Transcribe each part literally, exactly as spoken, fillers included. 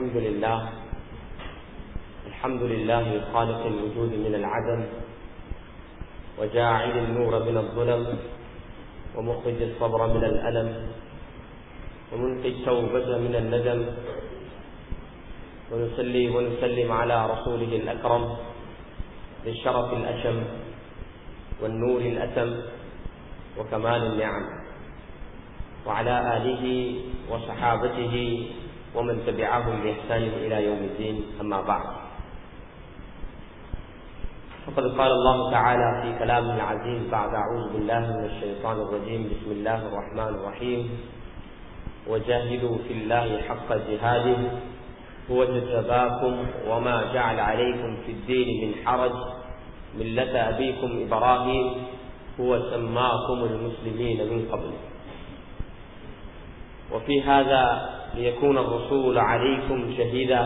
الحمد لله الحمد لله خالق الوجود من العدم وجاعل النور من الظلم ومخرج الصبر من الألم ومنقي التوبة من الندم ونصلي ونسلم على رسوله الأكرم بالشرف الأشم والنور الأتم وكمال النعم وعلى آله وصحابته ومن تبعهم بإحسان إلى يوم الدين. أما بعد، فقد قال الله تعالى في كلامه العزيز بعد أعوذ بالله من الشيطان الرجيم: بسم الله الرحمن الرحيم: وجاهدوا في الله حق جهاده هو اجتباكم وما جعل عليكم في الدين من حرج ملة أبيكم إبراهيم هو سماكم المسلمين من قبل. وفي هذا ليكون الرسول عليكم شهيدا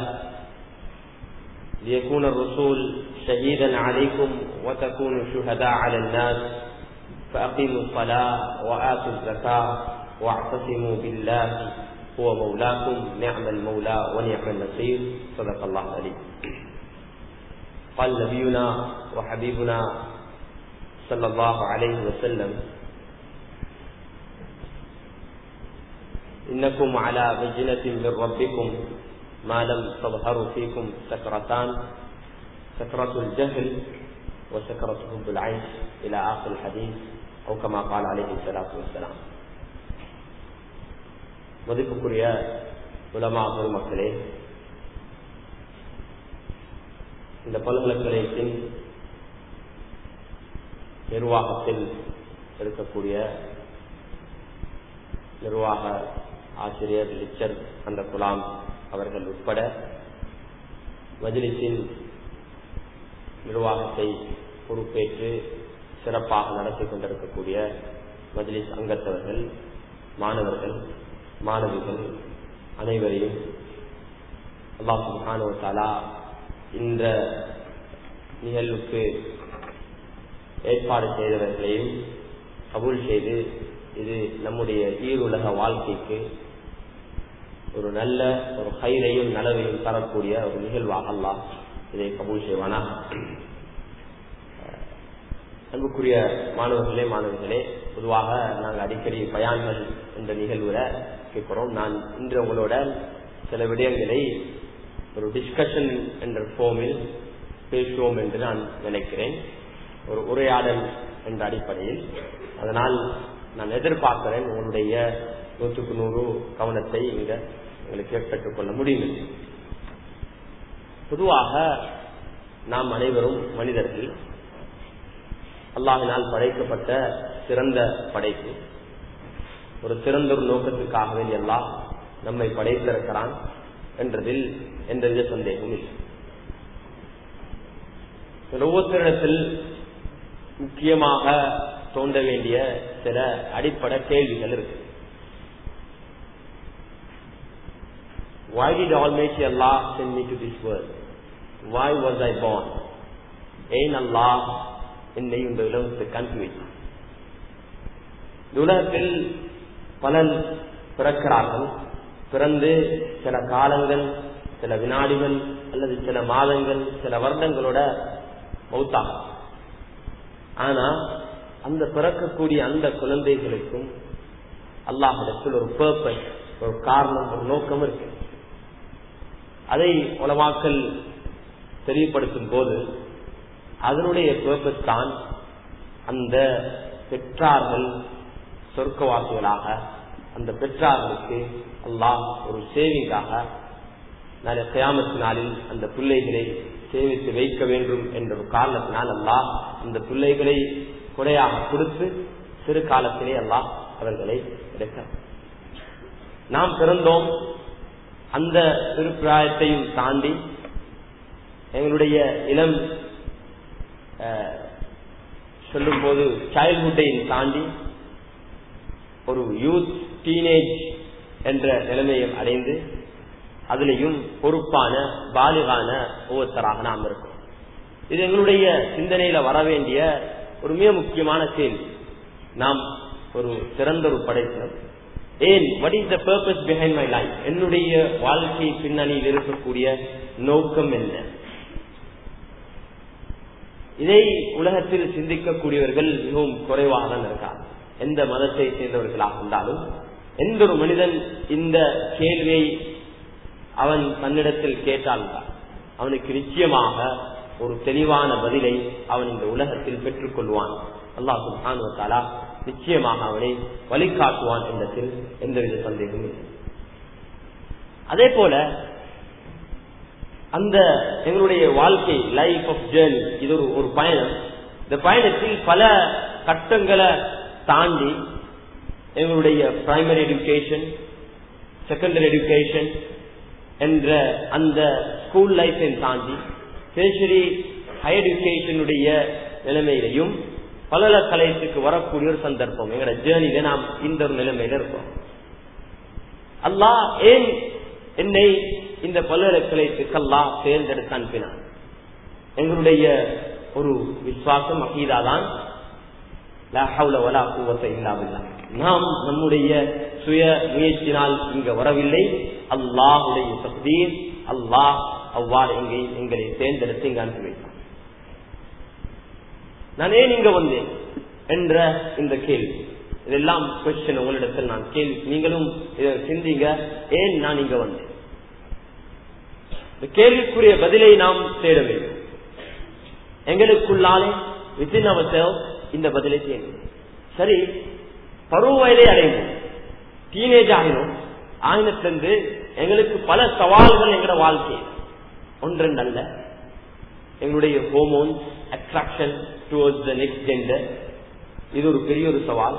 ليكون الرسول شهيدا عليكم وتكونوا شهداء على الناس فأقيموا الصلاة وآتوا الزكاة واعتصموا بالله هو مولاكم نعم المولى ونعم النصير. صدق الله العليم. قال نبينا وحبيبنا صلى الله عليه وسلم: إنكم على بينة من ربكم ما لم تظهروا فيكم سكرتان سكرة الجهل وسكرة حب العيش إلى آخر الحديث أو كما قال عليه الصلاة والسلام. மதிப்புக்குரிய உலமா பெருமக்களே, இந்த பல்கலைக்கழகத்தின் நிர்வாகத்தில் இருக்கக்கூடிய நிர்வாக ஆசிரியர் லிச்சர் அந்த குலாம் அவர்கள் உட்பட மஜ்லிஸின் நிர்வாகத்தை பொறுப்பேற்று சிறப்பாக நடத்தி கொண்டிருக்கக்கூடிய மஜ்லிஸ் அங்கத்தவர்கள், மாணவர்கள், மாணவிகள் அனைவரையும் அல்லாஹ் சுப்ஹானஹு வ தஆலா இந்த நிகழ்வுக்கு ஏற்பாடு செய்தவர்களையும் கபூல் செய்து இது நம்முடைய ஈருலக வாழ்க்கைக்கு ஒரு நல்ல ஒரு ஹைரையும் நலவையும் தரக்கூடிய ஒரு நிகழ்வாக அல்லாஹ் இதை கபூல் செய்வானா. அன்புக்குரிய மாணவர்களே, மாணவிகளே, பொதுவாக நாங்கள் அடிக்கடி பயான்கள் என்ற நிகழ்வுல கேட்கிறோம். நான் இன்று உங்களோட சில விடயங்களை ஒரு டிஸ்கஷன் என்ற ஃபோமில் பேசுவோம் என்று நான் நினைக்கிறேன், ஒரு உரையாடல் என்ற அடிப்படையில். அதனால் நான் எதிர்பார்க்கிறேன் உங்களுடைய நூற்றுக்கு நூறு கவனத்தை இங்க உங்களுக்கு ஏற்பட்டுக் கொள்ள முடியும். பொதுவாக நாம் அனைவரும் மனிதர்கள், அல்லாஹ்வினால் படைக்கப்பட்ட சிறந்த படைப்பு. ஒரு சிறந்த ஒரு நோக்கத்திற்காக வேண்டி அல்லாஹ் நம்மை படைத்திருக்கிறான் என்றதில் எந்தவித சந்தேகமும் இல்லை. ஒவ்வொருத்தரிடத்தில் முக்கியமாக தோன்ற வேண்டிய சில அடிப்படை கேள்விகள் இருக்கு. Why did Almighty Allah send me to this world? Why was I born? ஏன் அல்லாஹ் என்னை இந்த உலகத்துக்கு அனுப்பி வைத்தார்? இந்த உலகத்தில் பலர் பிறக்கிறார்கள். பிறந்து சில காலங்கள், சில வினாடிகள் அல்லது சில மாதங்கள், சில வருடங்களோட மௌத்தாகும். ஆனா அந்த பிறக்கக்கூடிய அந்த குழந்தைகளுக்கும் அல்லாஹ்விடத்தில் ஒரு பர்பஸ், ஒரு காரணம், ஒரு நோக்கம் இருக்கு. அதை உலமாக்கள் தெளிவுபடுத்தும் போது அதனுடைய பர்பஸ் தான் அந்த பெற்றார்கள் சொர்க்கவாசிகளாக, அந்த பெற்றார்களுக்கு அல்லாஹ் ஒரு சேவிங்காக நாளை கியாமத் நாளில் அந்த பிள்ளைகளை சேவித்து வைக்க வேண்டும் என்ற ஒரு காரணத்தினால் அல்லாஹ் அந்த பிள்ளைகளை கொடையாக கொடுத்து சிறு காலத்திலே அல்லாஹ் அவர்களை எடுக்க. நாம் பிறந்தோம், அந்த சிறு பிராயத்தையும் தாண்டி எங்களுடைய இளம் சொல்லும் போது சைல்ட்ஹுட்டையும் தாண்டி ஒரு யூத் டீனேஜ் என்ற நிலைமையை அடைந்து அதிலையும் பொறுப்பான பாலிகான ஒவ்வொருத்தராக நாம் இருக்கோம். இது எங்களுடைய சிந்தனையில வர வேண்டிய ஒரு மிக முக்கியமான கேள்வி. நாம் ஒரு சிறந்த ஒரு படைப்பினர், ஏன், what is the purpose behind my life? என்னுடைய வாழ்க்கை பின்னணியில் இருக்கக்கூடிய நோக்கம் என்ன? இதை உலகத்தில் சிந்திக்கக்கூடியவர்கள் மிகவும் குறைவாக தான் இருக்காங்க. எந்த மதத்தை சேர்ந்தவர்களாக இருந்தாலும் எந்த ஒரு மனிதன் இந்த கேள்வியை அவன் தன்னிடத்தில் கேட்டால்தான் அவனுக்கு நிச்சயமாக ஒரு தெளிவான பதிலை அவன் இந்த உலகத்தில் பெற்றுக் கொள்வான். அல்லாஹ் சுப்ஹானஹு வ தஆலா நிச்சயமாக அவனை வழிகாட்டுவான் என்பதில் எந்தவித சந்தேகமும் இல்லை. அதே போல அந்த எங்களுடைய வாழ்க்கை லைஃப் ஆஃப் ஜேர்னி, இது ஒரு ஒரு பயணம். இந்த பயணத்தில் பல கட்டங்களை தாண்டி எங்களுடைய பிரைமரி எஜுகேஷன், செகண்டரி எஜுகேஷன் என்ற அந்த ஸ்கூல் லைஃபை தாண்டி டெர்ஷரி ஹையர் எஜுகேஷனுடைய நிலைமையிலையும் பல்கலைக்கழகத்துக்கு வரக்கூடிய ஒரு சந்தர்ப்பம். எங்களோட ஜேர்னியில நாம் இந்த ஒரு நிலைமையில இருக்கோம். அல்லாஹ் ஏன் என்னை இந்த பல்கலைக்கழகத்துக்கு அல்லாஹ் தேர்ந்தெடுத்து அனுப்பினான்? எங்களுடைய ஒரு விசுவாசம் அகீதா தான், லா ஹவ்ல வலா குவத்த இல்லா பில்லாஹ். நாம் நம்முடைய சுய முயற்சினால் இங்க வரவில்லை, அல்லாஹுடைய தக்தீர். அல்லாஹ் அவ்வாறு எங்கே எங்களை தேர்ந்தெடுத்து இங்க அனுப்பி வைத்தார். நான் ஏன் இங்க வந்தேன் என்ற இந்த கேள்வி, இதெல்லாம் கொஸ்டின் உங்களிடத்தில் நான் கேள்வி, நீங்களும் இதை சிந்திங்க. ஏன் நான் இங்க வந்தேன்? இந்த கேள்விக்குரிய பதிலை நாம் தேட வேண்டும். எங்களுக்குள்ளாலே வித்தின் அவர் இந்த பதிலை தேடும். சரி, பருவ வயதை அடைந்தோம், டீனேஜ் ஆகினோம். ஆகினத்திலிருந்து எங்களுக்கு பல சவால்கள் எங்களோட வாழ்க்கை ஒன்றெண்டு அல்ல. எங்களுடைய hormones attraction towards the next gender, இது ஒரு பெரிய ஒரு சவால்.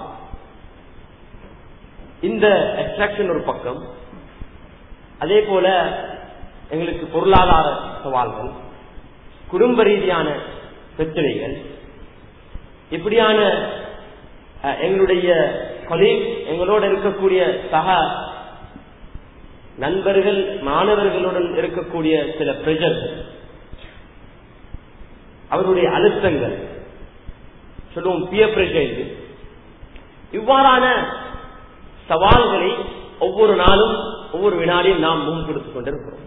இந்த அட்ராக்ஷன் ஒரு பக்கம். அதே போல எங்களுக்கு பொருளாதார சவால்கள், குடும்ப ரீதியான பிரச்சனைகள், இப்படியான எங்களுடைய கொலீக், எங்களோட இருக்கக்கூடிய சக நண்பர்கள், மாணவர்களுடன் இருக்கக்கூடிய சில பிரஷர், அவருடைய அழுத்தங்கள், சொல்லுவோம் பியர் பிரஷர். இவ்வாறான சவால்களை ஒவ்வொரு நாளும் ஒவ்வொரு வினாடியும் நாம் முன் கொடுத்துக் கொண்டிருக்கிறோம்.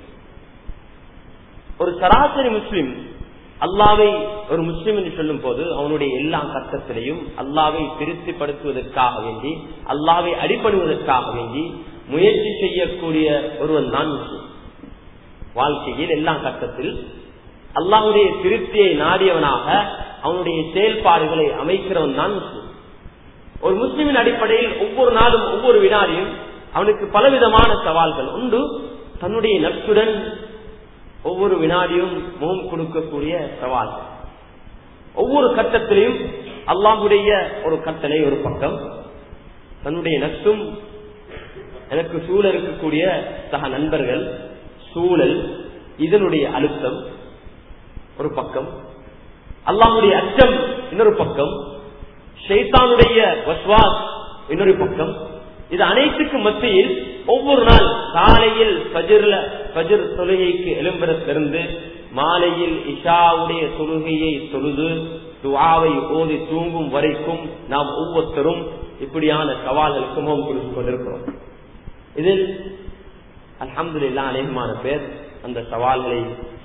ஒரு சராசரி முஸ்லிம் அல்லாவை ஒரு முஸ்லிம் என்று சொல்லும் போது அவனுடைய எல்லா கட்டத்திலையும் அல்லாவை திருப்திப்படுத்துவதற்காக வேண்டி, அல்லாவை அடிபடுவதற்காக வேண்டி முயற்சி செய்யக்கூடிய ஒருவன் தான் முஸ்லிம். வாழ்க்கையில் எல்லா கட்டத்தில் அல்லாஹ்வுடைய திருப்தியை நாடியவனாக அவனுடைய செயல்பாடுகளை அமைக்கிறவன் தான் முஸ்லிம். ஒரு முஸ்லிமின் அடிப்படையில் ஒவ்வொரு நாளும் ஒவ்வொரு வினாடியும் அவனுக்கு பலவிதமான சவால்கள் உண்டு. தன்னுடைய நட்புடன் ஒவ்வொரு வினாடியும் முகம் கொடுக்கக்கூடிய சவால்கள். ஒவ்வொரு கட்டத்திலையும் அல்லாஹ்வுடைய ஒரு கட்டளை ஒரு பக்கம், தன்னுடைய நட்பும் எனக்கு சூழல் இருக்கக்கூடிய சக நண்பர்கள், சூழல், இதனுடைய அழுத்தம் ஒரு பக்கம், அல்லாஹ்வுடைய அச்சம் இன்னொரு பக்கம், ஷைத்தானுடைய வஸ்வாஸ் இன்னொரு பக்கம். இது அனைத்துக்கு மத்தியில் ஒவ்வொரு நாள் காலையில் ஃபஜ்ர்ல ஃபஜ்ர் தொழுகைக்கு எழும்புறதிலிருந்து மாலையில் இஷாவுடைய தொழுகையை தொழுது துஆவை ஓதி தூங்கும் வரைக்கும் நாம் ஒவ்வொருத்தரும் இப்படியான சவால்களுக்கு முகம் கொடுத்துக் கொண்டிருக்கிறோம். இதில் அல்ஹம்துலில்லாஹ் அநேகமான பேர் அந்த சவால்களை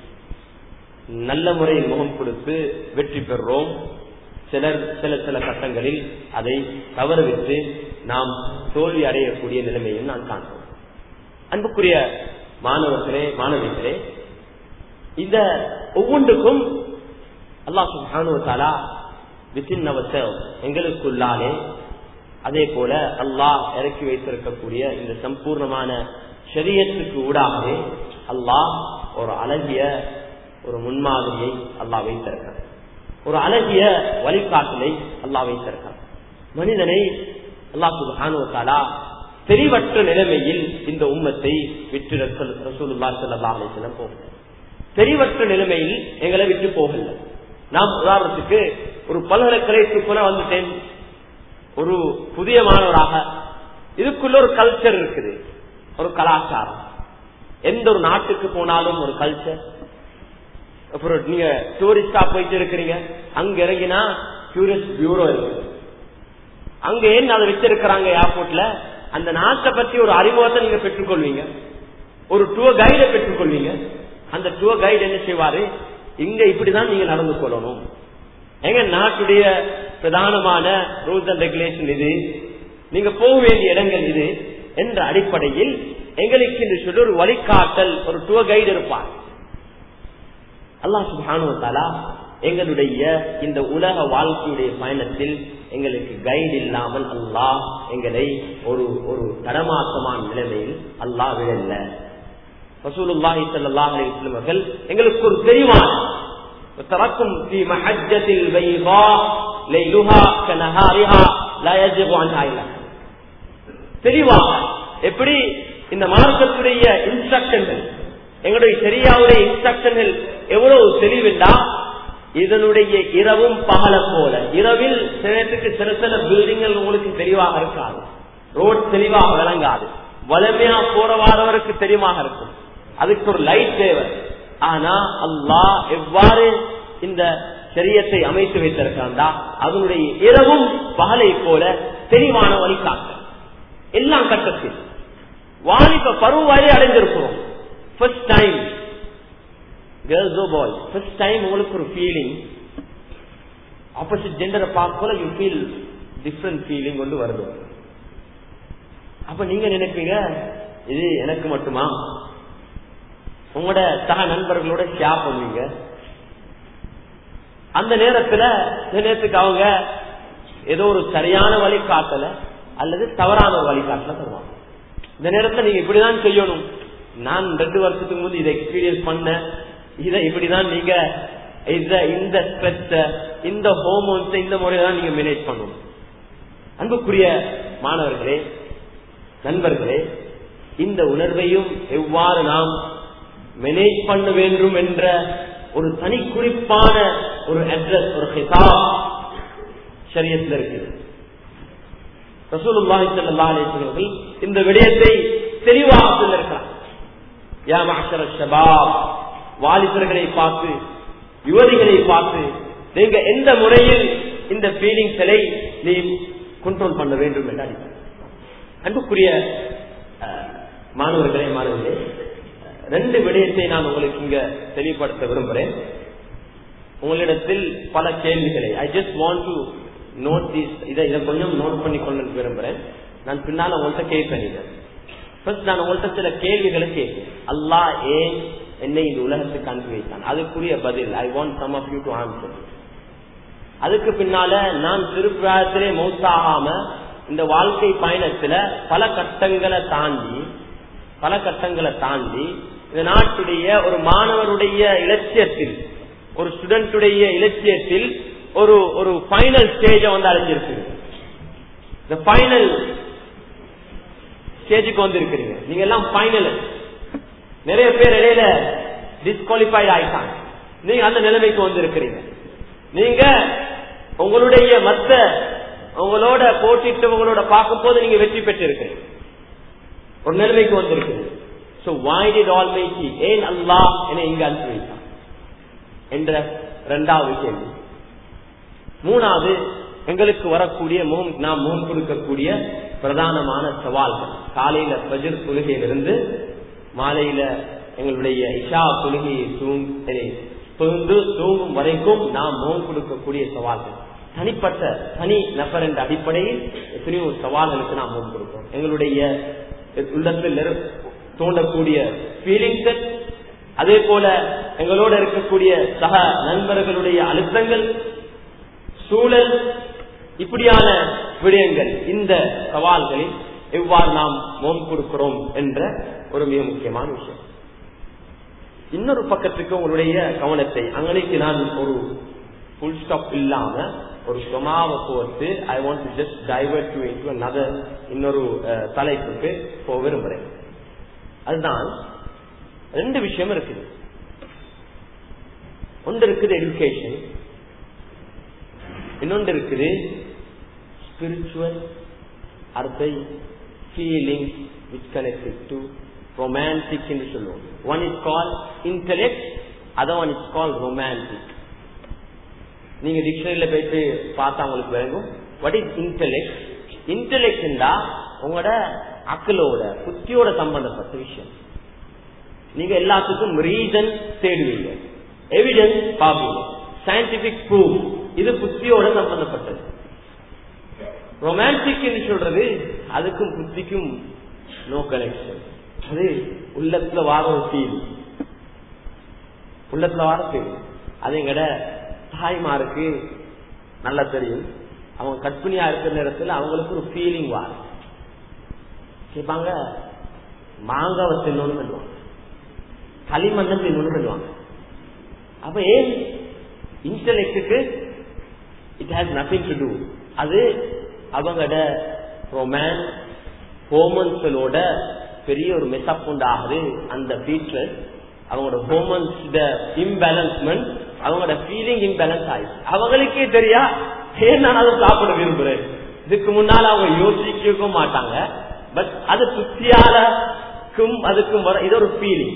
நல்ல முறையில் முகம் கொடுத்து வெற்றி பெறுறோம். சிலர் சில சில கட்டங்களில் அதை தவறவிட்டு நாம் தோல்வி அடையக்கூடிய நிலைமையும் நான் காண்கிறோம். அன்புக்குரிய மாணவர்களே, மாணவிகளே, இந்த ஒவ்வொன்றுக்கும் அல்லாஹ் சுப்ஹானஹு வ தஆலா வித்தின் அவர் எங்களுக்குள்ளாலே அதே போல அல்லாஹ் இறக்கி வைத்திருக்கக்கூடிய இந்த சம்பூர்ணமான ஷரியத்துக்கு ஊடாகவே அல்லாஹ் ஒரு அழகிய ஒரு முன்மாதிரியை அல்லாஹ் வைத்திருக்கிறார், ஒரு அழகிய வழிகாட்டலை அல்லாஹ் வைத்திருக்கிறார். மனிதனை அல்லாஹ் சுப்ஹானஹு வ தஆலா தெரிவற்ற நிலைமையில் இந்த உம்மத்தை விட்டு ரசூலுல்லாஹி ஸல்லல்லாஹு அலைஹி வஸல்லம் போகல. தெரிவற்ற நிலைமையில் எங்களை விட்டு போகல. நாம் உதாரணத்துக்கு ஒரு பல்கலைக்கழகத்துக்குள்ள வந்துட்டேன், ஒரு புதிய மாணவராக, இதுக்குள்ள ஒரு கல்ச்சர் இருக்குது, ஒரு கலாச்சாரம். எந்த ஒரு நாட்டுக்கு போனாலும் ஒரு கல்ச்சர். அப்புறம் நீங்க டூரிஸ்டா போயிட்டு இருக்கிறீங்க, அங்க இறங்கினா டூரிஸ்ட் பியூரோ இருக்கு. அங்க ஏன் அதை வச்சிருக்கிறாங்க ஏர்போர்ட்ல, அந்த நாட்டை பத்தி ஒரு அறிமுகத்தை நீங்க பெற்றுக்கொள்வீங்க, ஒரு டூர் கைடை பெற்றுக்கொள்வீங்க. அந்த டூர் கைடு என்ன செய்வாரு, இங்க இப்படிதான் நீங்க நடந்து கொள்ளணும், எங்க நாட்டுடைய பிரதானமான ரூல்ஸ் அண்ட் ரெகுலேஷன் இது, நீங்க போக வேண்டிய இடங்கள் இது என்ற அடிப்படையில் எங்களுக்கு இந்த சொல்லி ஒரு வழிகாட்டல், ஒரு டூர் கைடு இருப்பார். அல்லாஹ் சுப்ஹானஹு வ தஆலா எங்களுடைய இந்த உலக வாழ்க்கையுடைய பயணத்தில் எங்களுக்கு கைடு இல்லாமல் அல்லாஹ் எங்களை ஒரு ஒரு தடமாற்றமான நிலைமையில் அல்லாஹ் விடல. ரசூலுல்லாஹி ஸல்லல்லாஹு அலைஹி வஸல்லம் அவர்கள் எங்களுக்கு ஒரு தெளிவான தரக்கும் ஃபீ மஹஜ்ஜத்தில் பைதா லைலுஹா கனஹாரிஹா லா யஜிகு அன்ஹா இல்லா, தெளிவாக எப்படி இந்த மார்க்கத்துடைய இன்ஸ்ட்ரக்ஷன்கள், எங்களுடைய ஷரியாவுடைய இன்ஸ்ட்ரக்ஷன்கள் எவ்வளவு தெளிவில்லா, இதனுடைய இரவும் பகல போல. இரவில் சிலத்துக்கு சில சில பில்டிங்கள் உங்களுக்கு தெளிவாக இருக்காது, ரோட் தெளிவாக விளங்காது, வலிமையா போற வாரவருக்கு தெளிவாக இருக்கும், அதுக்கு ஒரு லைட் தேவை. ஆனா அல்லாஹ் எவ்வாறு இந்த ஷரியத்தை அமைத்து வைத்திருக்காண்டா அதனுடைய இரவும் பகலை போல தெளிவான வழிகாட்டு. எல்லாம் கட்டத்தில் வாலிப பருவவரை அடைந்திருக்கிறோம். ஃபர்ஸ்ட் டைம் கேர்ள்ஸோ பாய், ஃபர்ஸ்ட் டைம் உங்களுக்கு ஒரு ஃபீலிங், ஆப்போசிட் ஜெண்டரை பார்க்கல யூ ஃபீல் டிஃப்ரெண்ட் ஃபீலிங் கொண்டு வருது. அப்ப நீங்க நினைப்பீங்க இது எனக்கு மட்டுமா, உங்களோட சக நண்பர்களோட ஷேர் பண்ணுவீங்க. அந்த நேரத்துல நேரத்துக்கு அவங்க ஏதோ ஒரு சரியான வழிகாட்டல அல்லது தவறான ஒரு வழிகாட்டல தருவாங்க. இந்த நேரத்துல நீங்க இப்படிதான் செய்யணும், நான் ரெண்டு வருஷத்துக்கு முந்தைய இதை எக்ஸ்பீரியன்ஸ் பண்ண, இதை இப்படிதான் நீங்க இந்த ஸ்ட்ரெஸ் இந்த ஹோமோன்ஸ் இந்த முறையில்தான் நீங்க மேனேஜ் பண்ணணும். அன்புக்குரிய மாணவர்களே, நண்பர்களே, இந்த உணர்வையும் எவ்வாறு நாம் மேனேஜ் பண்ண வேண்டும் என்ற ஒரு தனி குறிப்பான ஒரு அட்ரஸ், ஒரு ஹிதாப் ஷரியத்தில் இருக்குது. ரசூலுல்லாஹி ஸல்லல்லாஹு அலைஹி வஸல்லம் இந்த விடயத்தை தெளிவாக சொல்லியிருக்கிறார். யா மஅஷர ஷபாப், வாலிபர்களை பார்த்து, யுவதிகளை பார்த்து, நீங்க எந்த முறையில் இந்த ஃபீலிங்ஸ்களை நீ கண்ட்ரோல் பண்ண வேண்டும் என்று அடிப்படை. அன்புக்குரிய மாணவர்களே, மாணவர்களே, ரெண்டு விடயத்தை நான் உங்களுக்கு இங்க தெளிவுபடுத்த விரும்புகிறேன். உங்களிடத்தில் பல கேள்விகளை I just want to note this, இதை இதை கொஞ்சம் நோட் பண்ணி கொள்ள விரும்புகிறேன். நான் பின்னால் உங்கள்கிட்ட கேட்பேன். ஃபர்ஸ்ட் நான் உங்கள்கிட்ட சில கேள்விகளை கேட்பேன். அல்லாஹ் ஏன் என்னை இந்த உலகத்துக்கு அனுப்பி வைத்தான், அதுக்குரிய பதில் I want some of you to answer. அதுக்கு பின்னால நான் திருப்பிராயத்திலே மௌத்தாகாம இந்த வாழ்க்கை பயணத்துல பல கட்டங்களை தாண்டி பல கட்டங்களை தாண்டி இந்த நாட்டுடைய ஒரு மாணவருடைய இலட்சியத்தில், ஒரு ஸ்டூடெண்டுடைய இலட்சியத்தில் ஒரு ஒரு ஃபைனல் ஸ்டேஜ வந்து அடைஞ்சிருக்கு. இந்த ஃபைனல் ஸ்டேஜுக்கு வந்து இருக்கிறீங்க. நீங்க எல்லாம் ஃபைனல், நிறைய பேர் இடையில டிஸ்குவாலிஃபைட் ஆயிட்டாங்க. நீங்க அந்த நிலைமைக்கு வந்து இருக்கிறீங்க. நீங்க உங்களுடைய மத்த உங்களோட போட்டிட்டு உங்களோட பார்க்கும் போது நீங்க வெற்றி பெற்று இருக்கிறீங்க, ஒரு நிலைமைக்கு வந்திருக்கிறது. So why did Almighty, ஏன் அல்லாஹ் என்னை இங்க அனுப்பி வைத்தான் என்ற இரண்டாவது கேள்வி. மூணாவது, எங்களுக்கு வரக்கூடிய முகம் நாம் முகம் கொடுக்கக்கூடிய பிரதானமான சவால்கள். காலையில ஃபஜ்ர் தொழுகையிலிருந்து மாலையில எங்களுடைய இஷா தொழுகையை தூங்கு தூங்கும் வரைக்கும் நாம் முகம் கொடுக்கக்கூடிய சவால்கள். தனிப்பட்ட தனி நபர் என்ற அடிப்படையில் எத்தனையோ சவால்களுக்கு நாம் முகம் கொடுக்கிறோம். எங்களுடைய உள்ளத்தில் தோண்டக்கூடிய ஃபீலிங்ஸ், அதே போல எங்களோட இருக்கக்கூடிய சக நண்பர்களுடைய அழுத்தங்கள், சூழல், இப்படியான விடயங்கள், இந்த சவால்களில் எவ்வாறு நாம் முகம் கொடுக்கிறோம் என்ற ஒரு மிக முக்கியமான விஷயம். இன்னொரு பக்கத்துக்கு உங்களுடைய கவனத்தை அங்கனைக்கு நான் ஒரு புல் ஸ்டாப் இல்லாம ஒரு சுமாவை போட்டு I want to just divert you into another இன்னொரு தலைப்புக்கு போக விரும்புறேன். அதுதான் ரெண்டு விஷயம் இருக்குது. ஒன்று இருக்குது எஜுகேஷன், இன்னொன்று இருக்குது ஸ்பிரிச்சுவல், அடுத்த feeling which connected to romantic என்று சொல்லுவோம். One is call intellect, other one is call romantic. நீங்க டிக்ஷனரியில போயிட்டு பார்த்தா உங்களுக்கு விளங்கும். What is intellect? இன்டெலெக்ட் உங்களோட அக்கலோட புத்தியோட சம்பந்தப்பட்ட விஷயம். நீங்க எல்லாத்துக்கும் ரீசன் தேடுவீங்க, எவிடன்ஸ் பார்ப்பீங்க, சயின்டிபிக் ப்ரூஃப். இது புத்தியோட சம்பந்தப்பட்டது. ரொமான்டிக் சொல்றது அதுக்கும் புத்திக்கும் நோ கனெக்ஷன். அது உள்ளத்துல வார ஒரு ஃபீல், உள்ளத்துல வார ஃபீல். அது எங்கட தாய்மாருக்கு நல்லா தெரியும். அவங்க கற்பிணியா இருக்கிற நேரத்தில் அவங்களுக்கு ஒரு ஃபீலிங் வார கேட்பாங்க, மாங்காவை தின்னு பண்ணுவாங்க, களிமண்ணை தின்னு பண்ணுவாங்க. அப்ப ஏன் இன்டலெக்டுக்கு it has nothing to do. அது அவங்களோட ரொமான்ஸ் ஹோமன்ஸோட பெரிய ஒரு மெசப் உண்டாகுது. அந்த ஃபீச்சர் அவங்களோட ஹோமன்ஸ் இம்பேலன்ஸ்மெண்ட், அவங்களோட ஃபீலிங் இம்பேலன்ஸ் ஆயிடுச்சு. அவங்களுக்கே தெரியா ஏன் நான் அதை சாப்பிட விரும்புறேன். இதுக்கு முன்னால அவங்க யோசிக்கவும் மாட்டாங்க. பட் அது புத்தியாலக்கும் அதுக்கும் வர இது ஒரு ஃபீலிங்.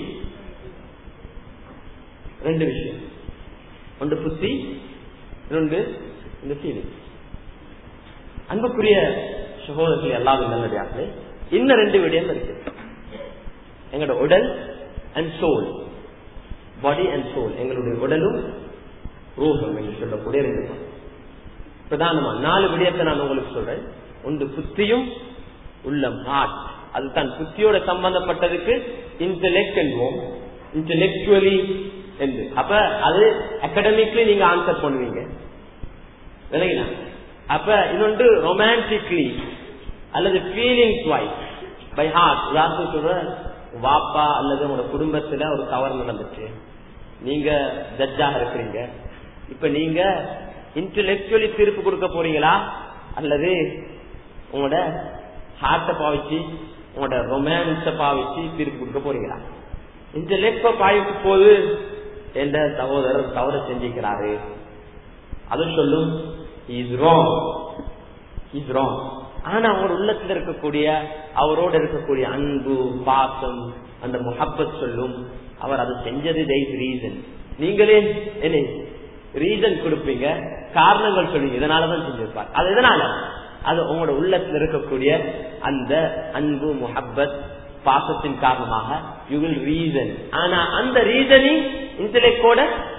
ரெண்டு விஷயம், ஒன்று புத்தி, இன்னொன்று இந்த ஃபீலிங். அன்புக்குரிய சகோதரர்கள் எல்லாரும் நல்லதாகவே இன்னும் ரெண்டு விடயம் இருக்கு. எங்களோட உடல் and soul, body and soul. எங்களுடைய உடலும் ரூஹம் என்று சொல்லக்கூடிய ரெண்டு பிரதானமா நாலு விடயத்தை நான் உங்களுக்கு சொல்றேன். ஒன்று புத்தியும் உள்ளம், ஹார்ட். அதுதான் புத்தியோட சம்பந்தப்பட்டதுக்கு இன்டெலெக்ட் என்போம், இன்டெலெக்சுவலி என்று. அப்ப அது அகாடமிக்லி நீங்க ஆன்சர் பண்ணுவீங்க, விலகினா. அப்ப இன்னொன்று ரொமான்டிக்லி அல்லது ஃபீலிங்ஸ் வைஸ் பை ஹார்ட். உதாரணத்துக்கு சொல்ற, வாப்பா அல்லது உங்களோட குடும்பத்துல ஒரு தவறு நடந்துச்சு, நீங்க ஜட்ஜாக இருக்கிறீங்க. இப்ப நீங்க இன்டெலெக்சுவலி தீர்ப்பு கொடுக்க போறீங்களா அல்லது உங்களோட ஹார்ட்டை பாவிச்சு உங்களோட ரொமான்ஸ பாவிச்சு தீர்ப்பு கொடுக்க போறீங்களா? இன்டெலெக்ட பாவிக்கும் போது என்ற சகோதரர் தவறு செஞ்சிருக்கிறாரு, அது சொல்லும் இஸ் ராங், இஸ் ராங். ஆனா அவர் உள்ளத்துல இருக்கக்கூடிய அவரோட இருக்கக்கூடிய அன்பு, பாசம், அந்த முஹப்பத் சொல்லும் அவர் அது செஞ்சது ரீசன். நீங்களே என்ன ரீசன் கொடுப்பீங்க, காரணங்கள் சொல்லுவீங்க, இதனாலதான் செஞ்சிருப்பார். அது எதனால? அது உங்களோட உள்ளத்துல இருக்கக்கூடிய அந்த அன்பு, முஹப்பத், பாசத்தின் காரணமாக யூ வில் ரீசன். ஆனா அந்த ரீசனிங் இன்டெலெக்டோட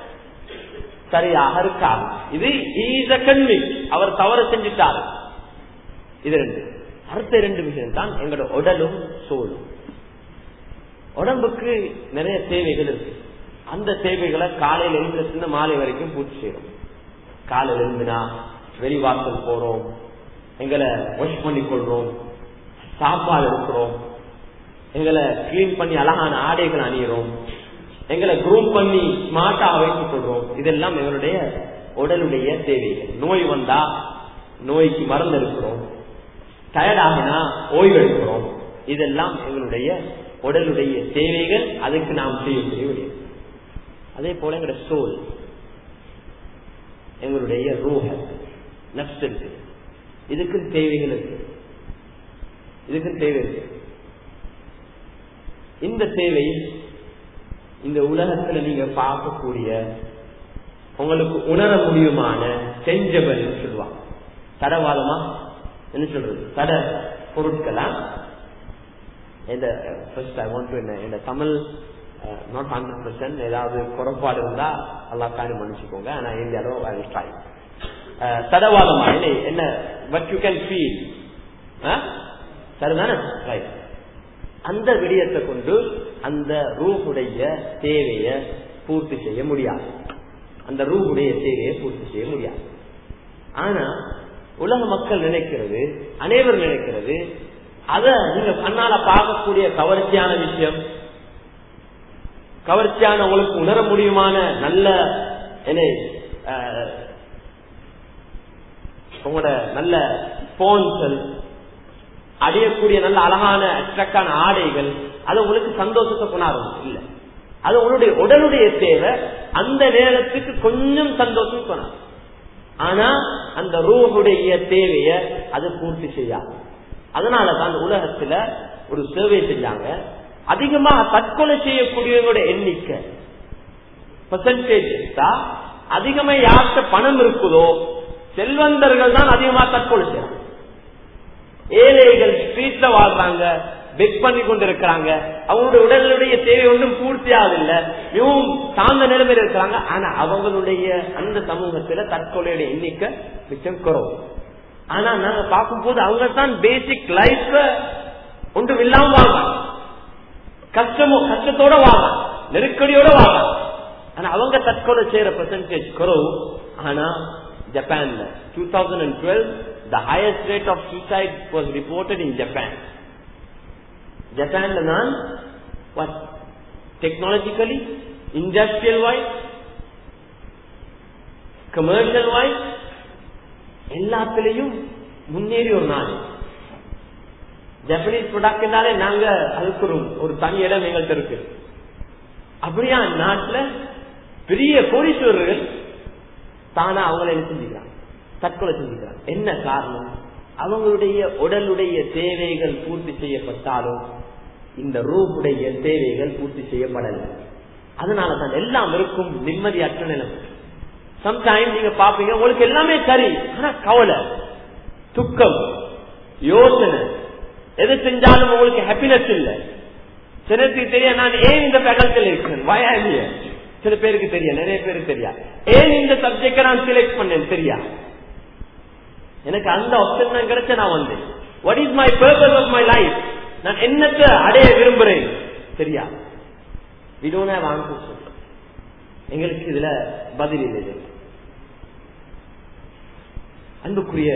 சரியாக இருக்காது. இது இஸ் எ கன்விக்ட், அவர் தவறு செஞ்சுட்டாரு. இது ரெண்டு. அடுத்த ரெண்டு விஷயம் தான் எங்களோட உடலும் சோலும். உடம்புக்கு நிறைய தேவைகள் இருக்கு. அந்த தேவைகளை காலையில இருந்து மாலை வரைக்கும் பூர்த்தி செய்யறோம். காலையில இருந்துனா வெளிவாசல் போறோம், எங்களை வாஷ் பண்ணி கொள்றோம், சாப்பாடு எடுக்கிறோம், எங்களை கிளீன் பண்ணி அழகான ஆடைகள் அணியிறோம், எங்களை குரூப் பண்ணி ஸ்மார்ட்டா வைத்துக் கொள்றோம். இதெல்லாம் எங்களுடைய உடலுடைய தேவைகள். நோய் வந்தா நோய்க்கு மருந்து எடுக்கிறோம், டயர்டாகினா ஓய்வு எடுக்கிறோம். இதெல்லாம் எங்களுடைய உடலுடைய தேவைகள். அதுக்கு நாம் செய்யக்கூடிய விடயம். அதே போல எங்களுடைய சோல், எங்களுடைய ரூஹ, நஃப்ஸ் இருக்கு, இதுக்கு தேவைகள் இருக்கு, இதுக்கு தேவை இருக்கு. இந்த தேவை இந்த உலகத்துல நீங்க பார்க்கக்கூடிய உங்களுக்கு உணர முடியுமான செஞ்சபல் சொல்லுவாங்க. தடவாதமா என்ன சொல்றது, தட பொருட்களா? இந்த தமிழ் நாட் ஹண்ட்ரட் பெர்சென்ட் ஏதாவது குறைபாடு இருந்தா அல்லா காணி மன்னிச்சுக்கோங்க. ஆனா இந்தியாவில் தடவாதமா என்ன, பட் யூ கேன் ஃபீல், சரிதானே? ரைட். அந்த விடயத்தை கொண்டு அந்த ரூஹுடைய தேவைய பூர்த்தி செய்ய முடியாது, அந்த ரூஹுடைய தேவையை பூர்த்தி செய்ய முடியாது. ஆனா உலக மக்கள் நினைக்கிறது, அனைவரும் நினைக்கிறது, அத நீங்க கண்ணால பார்க்கக்கூடிய கவர்ச்சியான விஷயம், கவர்ச்சியான உங்களுக்கு உணர முடியுமான நல்ல என்ன உங்களோட நல்ல போன்கள், அடையக்கூடிய நல்ல அழகான அட்ராக்டான ஆடைகள், அது உங்களுக்கு சந்தோஷத்தை கொண்டாடும் இல்ல. அது உங்களுடைய உடலுடைய தேவை. அந்த நேரத்துக்கு கொஞ்சம் சந்தோஷம் கொண்டாடும். ஆனா அந்த ரூஹுடைய தேவைய அது பூர்த்தி செய்யாது. அதனாலதான் உலகத்துல ஒரு சர்வே செஞ்சாங்க, அதிகமாக தற்கொலை செய்யக்கூடியவங்களுடைய எண்ணிக்கை பெர்சன்டேஜ் அதிகமா யார்கிட்ட பணம் இருக்குதோ செல்வந்தர்கள் தான் அதிகமா தற்கொலை செய்யறாங்க. ஏழைகள் ஸ்ட்ரீட்ல வாழ்றாங்க, பெக் பண்ணி கொண்டு இருக்கிறாங்க, அவங்களுடைய உடலுடைய தேவை ஒன்றும் பூர்த்தி ஆகவில்லை, மிகவும் சார்ந்த நிலைமையில் இருக்கிறாங்க. ஆனா அவங்களுடைய அந்த சமூகத்துல தற்கொலையுடைய எண்ணிக்கை மிச்சம் குறவு. ஆனா நாங்க பார்க்கும் போது அவங்க தான் பேசிக் லைஃப் ஒன்றும் இல்லாம வாழ்றாங்க, கஷ்டமோ கஷ்டத்தோட வாழ்றாங்க, நெருக்கடியோட வாழ்றாங்க. ஆனா அவங்க தற்கொலை செய்யற பெர்சன்டேஜ் குறவு. ஆனா ஜப்பான்ல two thousand twelve the highest rate of suicide was reported in Japan. ஜப்பான்ல தான் what technologically, industrial wise, commercial wise எல்லாத்திலையும் முன்னேறி ஒரு நாடு. ஜப்பனீஸ் ப்ராடக்ட்னாலே நாங்க அதுக்கு ஒரு தனி இடம் எங்கள்கிட்ட இருக்கு. அப்படியா நாட்டுல பெரிய கோடீஸ்வரர்கள் தானா அவங்களை என்ன செஞ்சுக்கிறாங்க, தற்கொலை செஞ்சுக்கிறாங்க. என்ன காரணம்? அவங்களுடைய உடலுடைய தேவைகள் பூர்த்தி செய்யப்பட்டாலும் இந்த ரூபுடைய தேவைகள் பூர்த்தி செய்யப்படலை. அதனாலதான் எல்லாம் இருக்கும் நிம்மதியற்ற நிலைமை. சம்டைம் நீங்க பாப்பீங்க, உங்களுக்கு எல்லாமே சரி, ஆனா கவலை, துக்கம், யோசனை, எது செஞ்சாலும் உங்களுக்கு ஹாப்பினஸ் இல்லை. சிலருக்கு தெரிய நான் ஏன் இந்த ஃபேக்கல்டில இருக்கிறேன், வயா இல்லையா? சில பேருக்கு தெரியா, நிறைய பேருக்கு தெரியா ஏன் இந்த சப்ஜெக்ட நான் செலக்ட் பண்ணேன் தெரியா. எனக்கு அந்த ஆப்ஷன் தான் கிடைச்ச நான் வந்தேன். What is my purpose of my life, நான் என்னத்தை அடைய விரும்புறேன் தெரியா. we don't have answers. எங்களுக்கு இதுல பதில் இல்லை. அன்புக்குரிய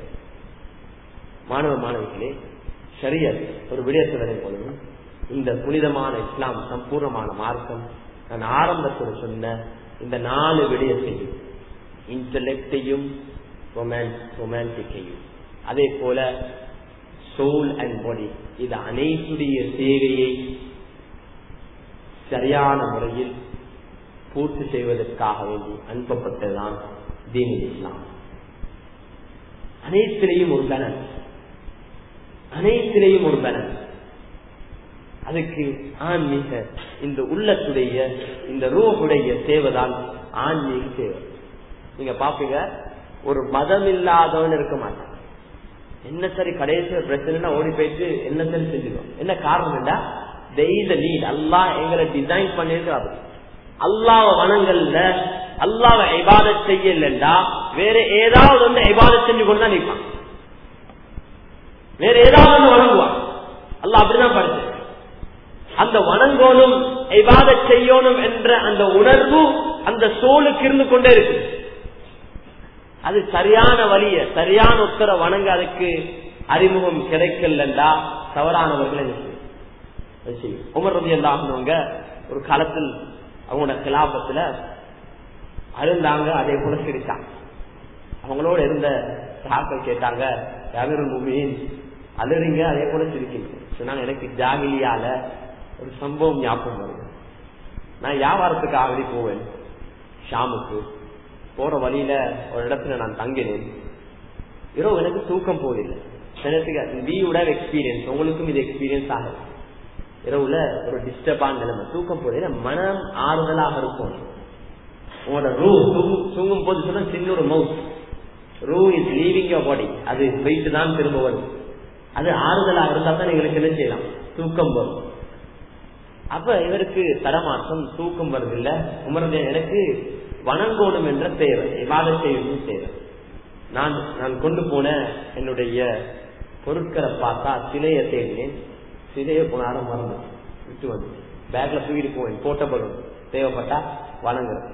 மாணவ மாணவிகளே, ஷரியத் ஒரு விடயத்தை வரும் பொழுது இந்த புனிதமான இஸ்லாம் சம்பூர்ணமான மார்க்கம் நான் ஆரம்பத்தில் சொன்ன இந்த நாலு விடயத்தையும், இன்டலெக்டையும் ரொமான்டிக்கையும் அதே போல சோல் அண்ட் பாடி, இது அனைத்துடைய சேவையை சரியான முறையில் பூர்த்தி செய்வதற்காக வேண்டி அனுப்பப்பட்டதுதான் தீனுல் இஸ்லாம். அனைத்திலையும் ஒரு பேலன்ஸ், அனைத்திலையும் ஒரு பேலன்ஸ். அதுக்கு ஆன்மீக இந்த உள்ளத்துடைய இந்த ரூஹுடைய தேவைதான் ஆன்மீக தேவை. நீங்க பாப்பீங்க, ஒரு மதம் இல்லாதவன் இருக்க மாட்டான். என்ன சரி கடைசி பிரச்சனைனா ஓடி போயிட்டு என்ன சரி செஞ்சுக்கணும். என்ன காரணம்டா, நீட் அல்லாஹ் எங்களை டிசைன் பண்ணிருக்காரு. அல்லாஹ் வணங்கல்ல, அல்லாஹ் இபாதத் செய்யலண்டா வேற ஏதாவது ஒன்று இபாதத் செஞ்சு கொண்டுதான் நிற்பான், வேற ஏதாவது ஒன்று வணங்குவான். அல்லாஹ் அப்படிதான் படிச்சு அந்த வணங்கோனும் இபாதத் செய்யணும் என்ற அந்த உணர்வு அந்த சோலுக்கு இருந்து கொண்டே இருக்கு. அது சரியான வழிய சரியான உத்தர வணங்க அதுக்கு அறிமுகம் கிடைக்கலண்டா தவறானவர்கள் என்ன செய்யும். உமர் ரலியல்லாஹு அன்ஹு ஒரு காலத்தில் அவங்களோட கிலாபத்துல அழுந்தாங்க, அதே போல சிரித்தாங்க. அவங்களோட இருந்த சஹாபாக்கள் கேட்டாங்க, அமீருல் முஃமினீன் அழுறீங்க அதே போல சிரிக்கிறீங்க சொன்னாங்க. எனக்கு ஜாகிலியால ஒரு சம்பவம் ஞாபகம் வருது. நான் வியாபாரத்துக்கு ஆகடி போவேன் ஷாமுக்கு. போற வழியில ஒரு இடத்துல நான் தங்கினேன். இரவு எனக்கு தூக்கம் போதில்லை. எக்ஸ்பீரியன்ஸ் உங்களுக்கும் இது எக்ஸ்பீரியன்ஸ் ஆகுது. இரவுல ஒரு டிஸ்டர்பான நிலைமை, தூக்கம் போதில்லை, மனம் ஆறுதலாக இருக்கும். உங்களோட ரூ தூங்கும் போது சொன்ன சின்ன ஒரு மவுத் ரூ இஸ் லீவிங் யுவர் பாடி, அது போயிட்டு தான் திரும்ப வரும். அது ஆறுதலாக இருந்தா தான் எங்களுக்கு என்ன செய்யலாம், தூக்கம் வரும். அப்ப இவருக்கு தரமாற்றம், தூக்கம் வருதில்லை. உமரது எனக்கு வணங்கோடும் என்ற தேவை, இபாதத் செய்யணும் தேவை. நான் நான் கொண்டு போன என்னுடைய பொருட்களை பார்த்தா சிலையை தேடினேன். சிலையை போனாலும் மறந்து விட்டு வந்து பேக்ல தூக்கிட்டு போவேன், போர்ட்டபிள் தேவைப்பட்டா வணங்குறேன்.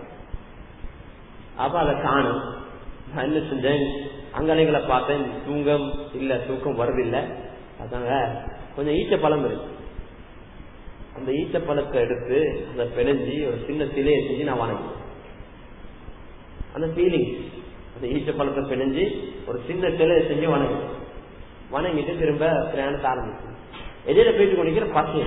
அப்ப அதை காணும். நான் என்ன செஞ்சேன், அங்கனைகளை பார்த்தேன், தூங்கம் இல்ல, தூக்கம் வருதில்லை. அதாங்க கொஞ்சம் ஈச்ச பழம் இருக்கு. அந்த ஈச்ச பழத்தை எடுத்து அந்த பிணைஞ்சி ஒரு சின்ன சிலையை செஞ்சு நான் வணங்கினேன். அந்த ஃபீலிங், அந்த ஈச்ச பழத்தை பிணைஞ்சி ஒரு சின்ன சிலையை செஞ்சு வணங்கி வணங்கிட்டு திரும்ப பிரயாணத்தை ஆரம்பிச்சு எதிர போயிட்டு கொண்டிருக்கிற பசங்க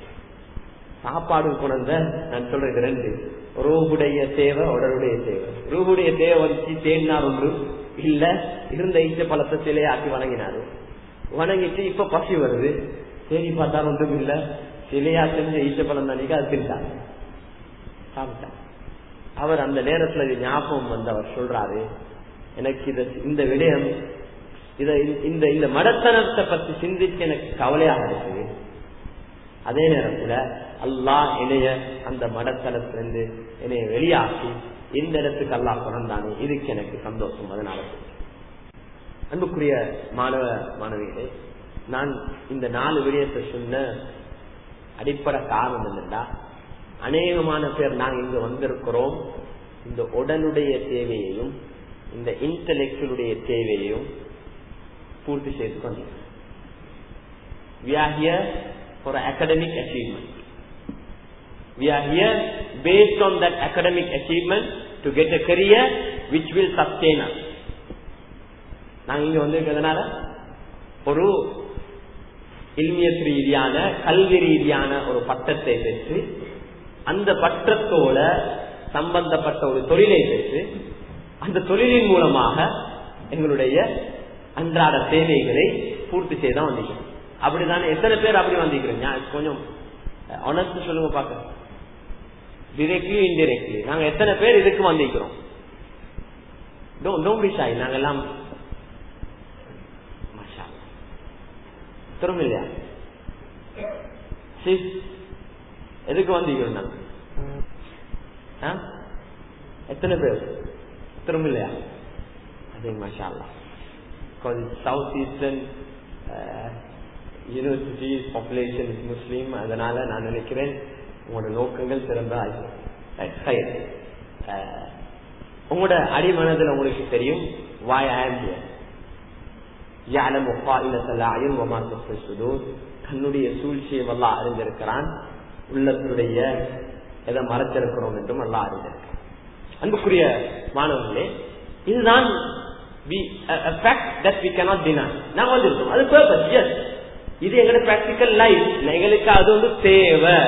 சாப்பாடு கொண்ட நான் சொல்றேன் ரெண்டு, ரூபுடைய தேவை, உடலுடைய தேவை. ரூபுடைய தேவை வச்சு தேடினார் ஒன்று இல்ல, இருந்த ஈச்ச பழத்தை சிலையாக்கி வணங்கினாரு. வணங்கிட்டு இப்ப பசி வருது, தேடி பார்த்தாலும் ஒன்றும் இல்ல, சிலையா செஞ்ச ஈச்ச பழம் தானே அது தின்ட்டாங்க, சாப்பிட்டாங்க. அவர் அந்த நேரத்துல ஞாபகம் வந்து அவர் சொல்றாரு, எனக்கு இந்த விடயம் இத இந்த இந்த மடத்தனத்தை பத்தி சிந்திச்சு எனக்கு கவலையாக இருக்குது. அதே நேரத்துல அல்லாஹ் என்னைய அந்த மடத்தனத்திலிருந்து என்னைய வெளியாக்கி இந்த இடத்துக்கு அல்லாஹ் பிறந்தானே, இதுக்கு எனக்கு சந்தோஷம். அதனால அன்புக்குரிய மாணவ மாணவிகளே, நான் இந்த நாலு விடயத்தை சொன்ன அடிப்படை காரணம் என்னன்னா, அநேகமான பேர் நாங்க இங்க வந்திருக்கிறோம் இந்த உடலுடைய தேவையையும் இந்த இன்டெலெக்சுவலுடைய தேவையையும் பூர்த்தி செய்து கொண்டிருக்கிறோம். We are here for academic achievement. We are here based on that academic achievement to get a career which will sustain us. நாங்க இங்க வந்திருக்கிறதுனால ஒரு இல்மியத் ரீதியான கல்வி ரீதியான ஒரு பட்டத்தை பெற்று அந்த பட்டத்தோட சம்பந்தப்பட்ட ஒரு தொழிலை பெற்று அந்த தொழிலின் மூலமாக எங்களுடைய அன்றாட தேவைகளை பூர்த்தி செய்தான் வந்திருக்கிறோம். அப்படிதானே? எத்தனை பேர் அப்படி வந்திருக்கிறீங்க? கொஞ்சம் ஆனஸ்ட் சொல்லுங்க பாக்க. டிரெக்ட்லி இன்டிரெக்ட்லி நாங்க எத்தனை பேர் இதுக்கு வந்திருக்கிறோம்? நாங்க எல்லாம் திரும்ப இல்லையா எதுக்கு வந்திருக்கிறோம் நாங்க? எத்தனை பேர் திரும்ப இல்லையா? அதே மாஷா அல்லாஹ். South eastern university population is Muslim. அதனால நான் நினைக்கிறேன் உங்களோட நோக்கங்கள் சிறந்த உங்களோட அடிமனதில் உங்களுக்கு தெரியும் வாய் ஆம்பியர் தன்னுடைய சூழ்ச்சியை அல்லாஹ் அறிந்திருக்கிறான், உள்ளத்துடைய எதை மறைச்சிருக்கிறோம் என்றும் அல்லாஹ் அறிந்திருக்கிறான். அன்புக்குரிய மாணவர்களே, இதுதான் இது எங்களோட பிராக்டிக்கல் லைஃப். எங்களுக்கு அது வந்து தேவை,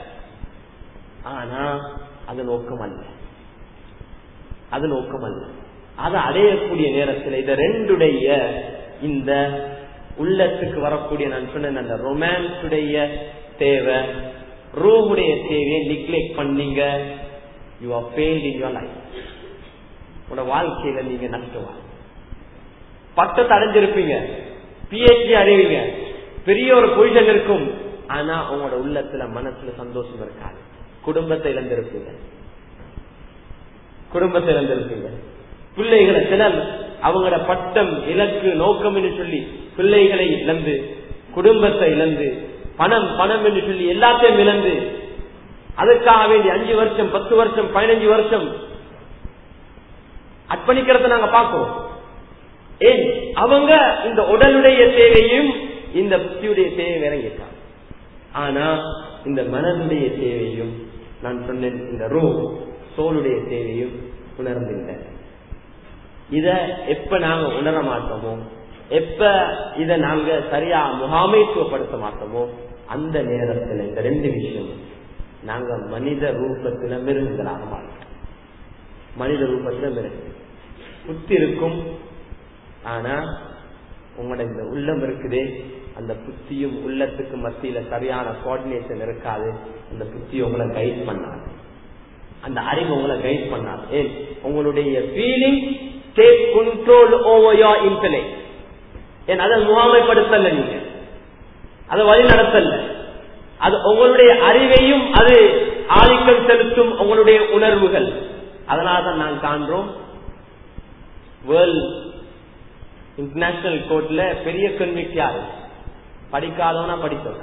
ஆனா அது நோக்கம் அல்ல. அது நோக்கம் அல்ல. அதை அடையக்கூடிய நேரத்தில் இந்த ரெண்டுடைய இந்த உள்ளத்துக்கு வரக்கூடிய நான் சொன்ன அந்த ரொமான்ஸுடைய தேவை, ரூஹுடைய தேவையை நெக்லெக்ட் பண்ணீங்க, you are failed in your life. உங்களோட வாழ்க்கையில நீங்க நஷ்டவாங்க. பட்டத்தை அடைஞ்சிருப்பீங்க, பிஹெச்டி அடைவீங்க, பெரிய ஒரு பொசிஷன் இருக்கும், ஆனா உங்களோட உள்ளத்துல மனசுல சந்தோஷம் இருக்காது. குடும்பத்தை இழந்திருப்பீங்க, குடும்பத்தை இழந்திருப்பீங்க. பிள்ளைகளை சிலர் அவங்களோட பட்டம் இலக்கு நோக்கம் என்று சொல்லி பிள்ளைகளை இழந்து, குடும்பத்தை இழந்து, பணம் பணம் என்று சொல்லி எல்லாத்தையும் இழந்து, அதுக்காக வேண்டி அஞ்சு வருஷம் பத்து வருஷம் பதினஞ்சு வருஷம் அர்ப்பணிக்கிறத நாங்க பார்க்கிறோம். ஏன் அவங்க இந்த உடலுடைய தேவையும் இந்த புத்தியுடைய தேவை இறங்கிட்டாங்க. ஆனா இந்த மனதுடைய தேவையும் நான் சொன்னேன் இந்த ரூ சோலுடைய தேவையும் உணர்ந்தில்லை. இத எப்ப நாங்க உணர மாட்டோமோ, எப்ப இத நாங்க சரியா முகாமைத்துவப்படுத்த மாட்டோமோ, அந்த நேரத்தில் இந்த ரெண்டு விஷயம் நாங்க மனித ரூபத்துல மிருகங்களாக மாட்டோம். மனித ரூபத்துல மிருகம் புத்தி இருக்கும், ஆனா உங்களோட இந்த உள்ளம் இருக்குதே, அந்த புத்தியும் உள்ளத்துக்கு மத்தியில சரியான கோஆர்டினேஷன் இருக்காது. அந்த புத்தி உங்களை கைட் பண்ணாது, அந்த அறிவு உங்களை கைட் பண்ணாது. ஏன் உங்களுடைய feeling take control over your intellect. ஏன் அதை முகாமைப்படுத்தல, நீங்க அதை வழி நடத்தல, அது உங்களுடைய அறிவையும் அது ஆதிக்கம் செலுத்தும் உங்களுடைய உணர்வுகள். அதனால்தான் நான் காண்றோம் வேர்ல்ட் இன்டர்நேஷனல் கோர்ட்ல பெரிய கன்விக்ட் யாரு? படிக்காதவனா படித்தவனா?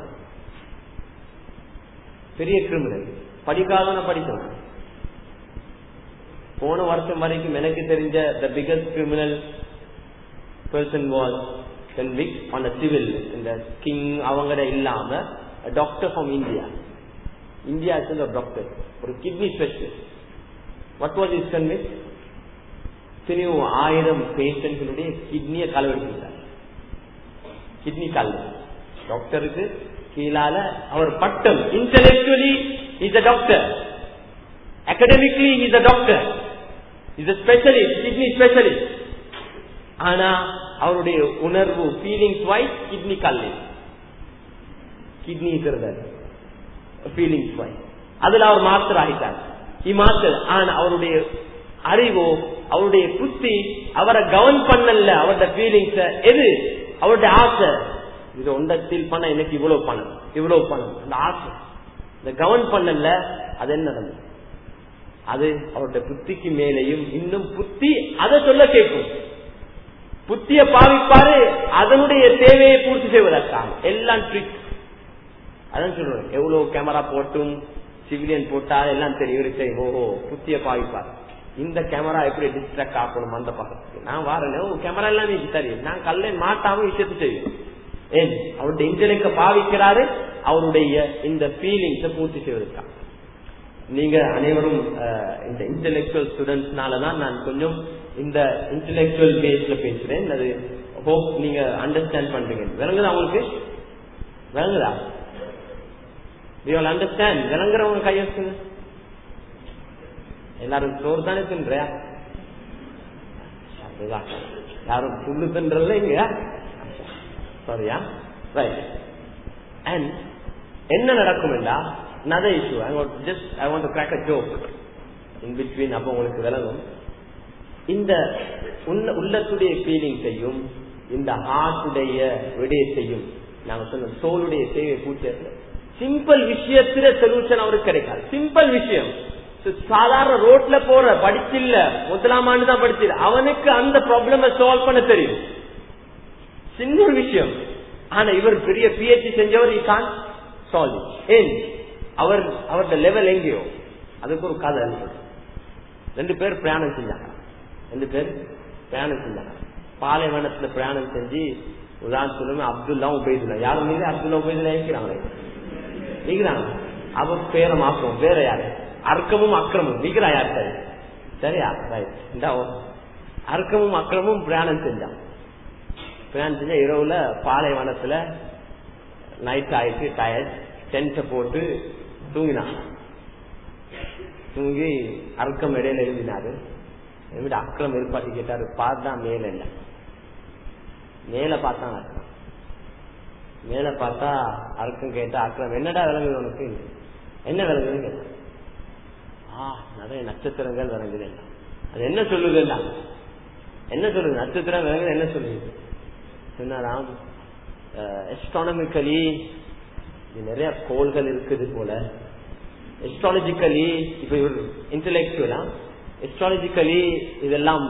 பெரிய கிரிமினல் படிக்காதவனா படித்தவனா? போன வருஷம் வரைக்கும் எனக்கு தெரிஞ்ச the biggest criminal person was convicted on a civil. இந்த கிங் அவங்கட இல்லாம a doctor from India. India is a doctor, ஒரு kidney specialist. What was his convict? தினியும் ஆயிரம் பேஷண்ட்களுடைய கிட்னியை கலவெடுத்தார். கிட்னி கல்வி டாக்டருக்கு கீழால அவர் பட்டம். Intellectually is a doctor, academically is a doctor, is a specialist, kidney specialist. ஆனா அவருடைய உணர்வு ஃபீலிங்ஸ் வைஸ் கிட்னி கல்வி, கிட்னி இருக்கிறது ஃபீலிங்ஸ் வைஸ், அதுல அவர் மாஸ்டர் ஆகிட்டார். மாஸ்டர். ஆனா அவருடைய அறிவோ அவருடைய புத்தி அவரை கவர்ன் பண்ணல. அவருடைய ஃபீலிங்ஸ் எது, அவருடைய ஆசை, இது ஒன்றத்தில் பண்ண எனக்கு இவ்வளவு பணம் இவ்வளவு பணம், அந்த ஆசை இந்த கவர்ன் பண்ணல. அது என்ன நடந்தது? அது அவருடைய புத்திக்கு மேலேயும் இன்னும் புத்தி அதை சொல்ல கேட்கும். புத்திய பாவிப்பாரு அதனுடைய தேவையை பூர்த்தி செய்வதற்காக எல்லாம் ட்ரிக். அதான் சொல்றேன், எவ்வளவு கேமரா போட்டும் சிவிலியன் போட்டா எல்லாம் தெரியும் தெரியும். ஓஹோ, புத்திய பாவிப்பார். இந்த கேமரா எப்படி டிஸ்ட்ராக்ட் ஆகணும் அந்த பக்கத்துக்கு நான் வாரேன், கேமரா எல்லாம் நீங்க தெரியும், நான் கல்ல மாட்டாம விஷயத்து செய்யும். ஏன் அவருடைய இன்டெலெக்ட பாவிக்கிறாரு, அவருடைய இந்த ஃபீலிங்ஸ பூர்த்தி செய்வதற்காக. நீங்க அனைவரும் இந்த இன்டெலெக்சுவல் ஸ்டூடெண்ட்ஸ்னாலதான் நான் கொஞ்சம் இந்த இன்டெலெக்சுவல் பேஸ்ல பேசுறேன். அது ஹோப் நீங்க அண்டர்ஸ்டாண்ட் பண்றீங்க. விளங்குதா உங்களுக்கு? விளங்குதா? You all understand? விளங்குறவங்க கையெழுத்துங்க. எல்லாரும் சோறு தானே தின்றியா? யாரும் புல்லு தின்றல இங்க. சரியா? ரைட். அண்ட் என்ன நடக்கும் என்றா another issue. I want just I want to crack a joke in between. அப்ப உங்களுக்கு விளங்கும். இந்த உள்ளத்துடைய ஃபீலிங்ஸையும் இந்த ஹார்ட்டுடைய விடயத்தையும் நாங்க சொன்ன சோலுடைய சேவை பூர்த்தி சிம்பிள் விஷயத்துல சொல்யூஷன் அவருக்கு கிடைக்காது. சிம்பிள் விஷயம் சாதாரண ரோட்ல போற படிச்சில்ல முதலாம் ஆண்டு தான் படிச்சிரு, அவனுக்கு அந்த ப்ராப்ளம் சால்வ் பண்ண தெரியும். சின்ன ஒரு விஷயம். ஆனா இவர் பெரிய பிஹெச்டி செஞ்சவர் கான் சால்வ். ஏன் அவர் அவருடைய லெவல் எங்கேயோ. அதுக்கு ஒரு கதை. ரெண்டு பேர் பிரயாணம் செஞ்சாங்க. ரெண்டு பேர் பிரயாணம் செஞ்சாங்க. பாலைவனத்துல பிரயாணம் செஞ்சு உதாரணத்துலமே அப்துல்லா உபயோகிக்கல. யாரும் மீது அப்துல்லா உபயோகிக்கல இருக்கிறாங்க நீக்கிறாங்க. அவ பேரை மாற்றம் வேற யாரு? அர்க்கமும் அக்கிரமும் நீக்கிறா யார்? சரி சரியா? ரைட். இந்த அர்க்கமும் அக்கிரமும் பிரயாணம் செஞ்சான். பிரயாணம் செஞ்ச இரவுல பாலைவனத்துல நைட் ஆயிட்டு டயர்ட் டென்ட் போட்டு தூங்கினான். தூங்கி அர்க்கம் இடையில எழுதினாரு. விட அக்கிரம் இருப்பாட்டி கேட்டாரு. பார்த்தா மேல இல்ல. மேல பார்த்தான் அர்க்கம். மேல பார்த்தா அர்க்கம் கேட்டா அக்கிரம் என்னடா விளங்குது உனக்கு? என்ன விளங்குதுன்னு கேட்டான். ஆஹ் நிறைய நட்சத்திரங்கள் விளங்குது. அது என்ன சொல்லுதுன்னா என்ன சொல்லுது? நட்சத்திரம் விளங்குது என்ன சொல்லுது சொன்னாராம். எஸ்ட்ரானமிக்கலி நிறைய கோள்கள் இருக்குது போல. எஸ்ட்ராலஜிக்கலி இப்ப இவர் இன்டெலெக்சுவலா எஸ்ட்ராலஜிக்கலி இதெல்லாம்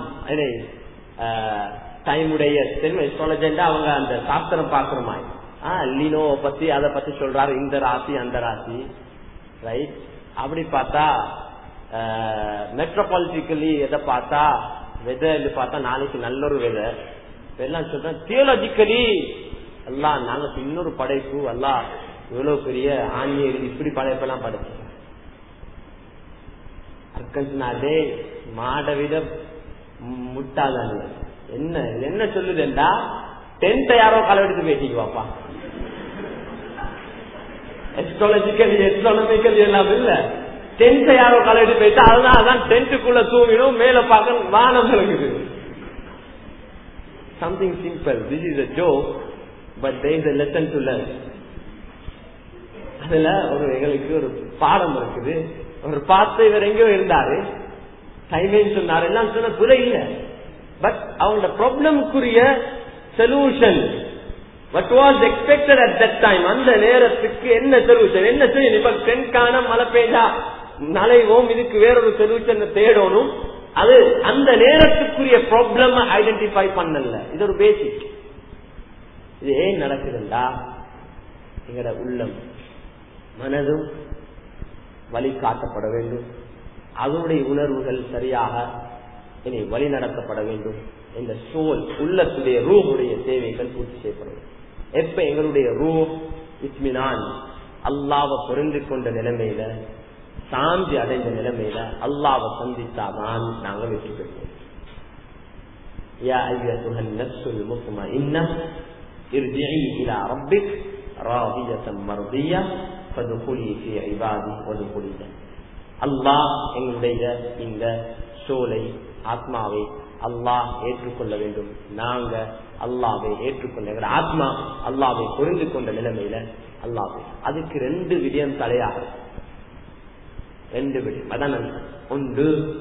டைமுடைய தெரியும். எஸ்ட்ராலஜின்னா அவங்க அந்த சாஸ்திரம் பாக்குறமா லினோ பத்தி அதை பத்தி சொல்றாரு. இந்த ராசி அந்த ராசி ரைட். அப்படி பார்த்தா மெட்ரோபாலிட்டிக்கலி எதை பார்த்தா வெதர் பார்த்தா நாளைக்கு நல்ல ஒரு வெதர் எல்லாம் சொல்றேன். தியோலஜிக்கலி எல்லாம் நாங்க இன்னொரு படைப்பு எல்லாம் இவ்வளவு பெரிய ஆன்மீக இப்படி படைப்பெல்லாம் படைச்சோம். அர்க்கன்ஸ்னாதே மாட விட முட்டாதான். என்ன என்ன சொல்லுதுண்டா டென்த் யாரோ களவெடுத்து பேசிக்கு வாப்பா. எஸ்ட்ராலஜிக்கலி எஸ்ட்ரானமிக்கலி எல்லாம் இல்ல. டென்த் யாரோ களவெடுத்து பேசா அதனாலதான் டென்த்துக்குள்ள தூங்கிடும் மேல பார்க்க வானம் இருக்குது. Something simple. This is a joke but there is a lesson to learn. அதுல ஒரு எங்களுக்கு ஒரு பாடம் இருக்குது. ஒரு பார்த்து இவர் எங்கேயோ இருந்தாரு டைம் சொன்னாரு எல்லாம் சொன்ன துறை இல்ல. பட் அவங்களோட ப்ராப்ளமுக்குரிய solution what was expected at that time அந்த நேரத்துக்கு என்ன சொல்யூஷன் என்ன செய்யணும்? இப்ப தென்கான மழை பெய்தா நலைவோம், இதுக்கு வேறொரு சொல்யூஷன் தேடணும். அது அந்த நேரத்துக்குரிய ப்ராப்ளம் ஐடென்டிஃபை பண்ணல. இது ஒரு பேசிக். இது ஏன் நடக்குதுண்டா எங்கட உள்ளம் மனதும் வழி காட்டப்பட வேண்டும். அதனுடைய உணர்வுகள் சரியாக இனி வழி நடத்தப்பட வேண்டும். இந்த சோல் உள்ளத்துடைய ரூஹுடைய தேவைகள் பூர்த்தி செய்யப்பட வேண்டும். எப்ப எங்களுடைய ரூஹ் இத்மினான் அல்லாஹ்வை புரிந்து கொண்ட நிலைமையில சாந்தி அடைந்த நிலைமையில அல்லாஹ்வை சந்தித்தாதான் நாங்கள் வெற்றி பெறுவோம். யா அய்யுஹன் நஃப்ஸுல் முத்மஇன்னஹ் இர்ஜிஇ இலா ரப்பிக் ராதியத்தன் மர்தியா ஃபதுகுலி ஃபீ இபாதி வதுகுலி. அல்லாஹ் எங்களுடைய இந்த சோலை ஆத்மாவை அல்லாஹ் ஏற்றுக்கொள்ள வேண்டும். நாங்க அல்லாஹ்வை ஏற்றுக்கொண்ட ஆத்மா அல்லாஹ்வை புரிந்து கொண்ட நிலைமையில அல்லாஹ்வை அதுக்கு ரெண்டு விடயம் தலையாக ரெண்டு விடயம். அதான் ஒன்று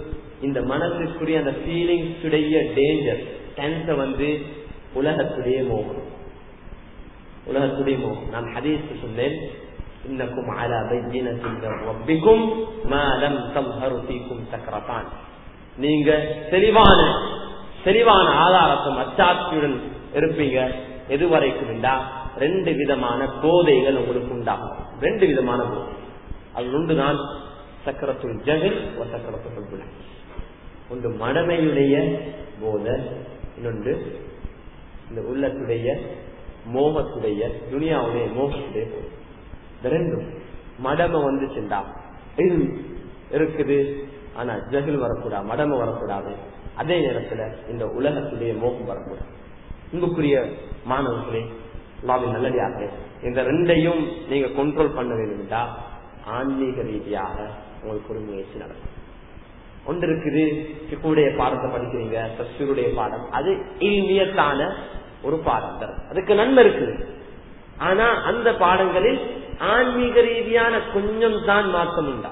இந்த மனசுக்குரிய அந்த ஃபீலிங்ஸ் உடைய டேஞ்சர் கேன்சர் வந்து உலகத்துடைய மோகம். உலகத்துடைய மோகம். நான் ஹதீஸ் சொன்னேன், இன்னக்கும் அலா பையினத்தின் ரப்பிக்கும் மா லம் தம்ஹரு ஃபீக்கும் சக்ரதான். நீங்க தெளிவான தெளிவான ஆதாரத்தும் அச்சாட்சியுடன் இருப்பீங்க. எதுவரைக்கும் என்றா ரெண்டு விதமான போதைகள் உங்களுக்கு உண்டாகும். ரெண்டு விதமான போதை. அது ஒன்றுதான் சக்கரத்துள் ஜஹல் ஒரு சக்கரத்துள் புல. ஒன்று மடமையுடைய போதை, இன்னொன்று இந்த உள்ளத்துடைய மோகத்துடைய துனியாவுடைய மோகத்துடைய போதை. இந்த ரெண்டும் மடமை வந்து சென்றா இது இருக்குது, ஆனா ஜஹல் வரக்கூடாது, மடமை வரக்கூடாது. அதே நேரத்துல இந்த உலகத்துடைய மோகம் வரக்கூடாது. இங்குக்குரிய மாணவர்களே, அல்லாஹ்வின் நல்லடியார்களே, இந்த ரெண்டையும் நீங்க கண்ட்ரோல் பண்ண வேண்டும்டா ஆன்மீக ரீதியாக உங்களுக்கு ஒரு முயற்சி நடக்கும். ஒன்று இருக்குது, சிக்குடைய பாடத்தை படிக்கிறீங்க, தஃசீருடைய பாடம், அது இல்மியத்தான ஒரு பாடம் தரும், அதுக்கு நன்மை இருக்குது. ஆனா அந்த பாடங்களில் ஆன்மீக ரீதியான கொஞ்சம் தான் மாற்றம் உண்டா.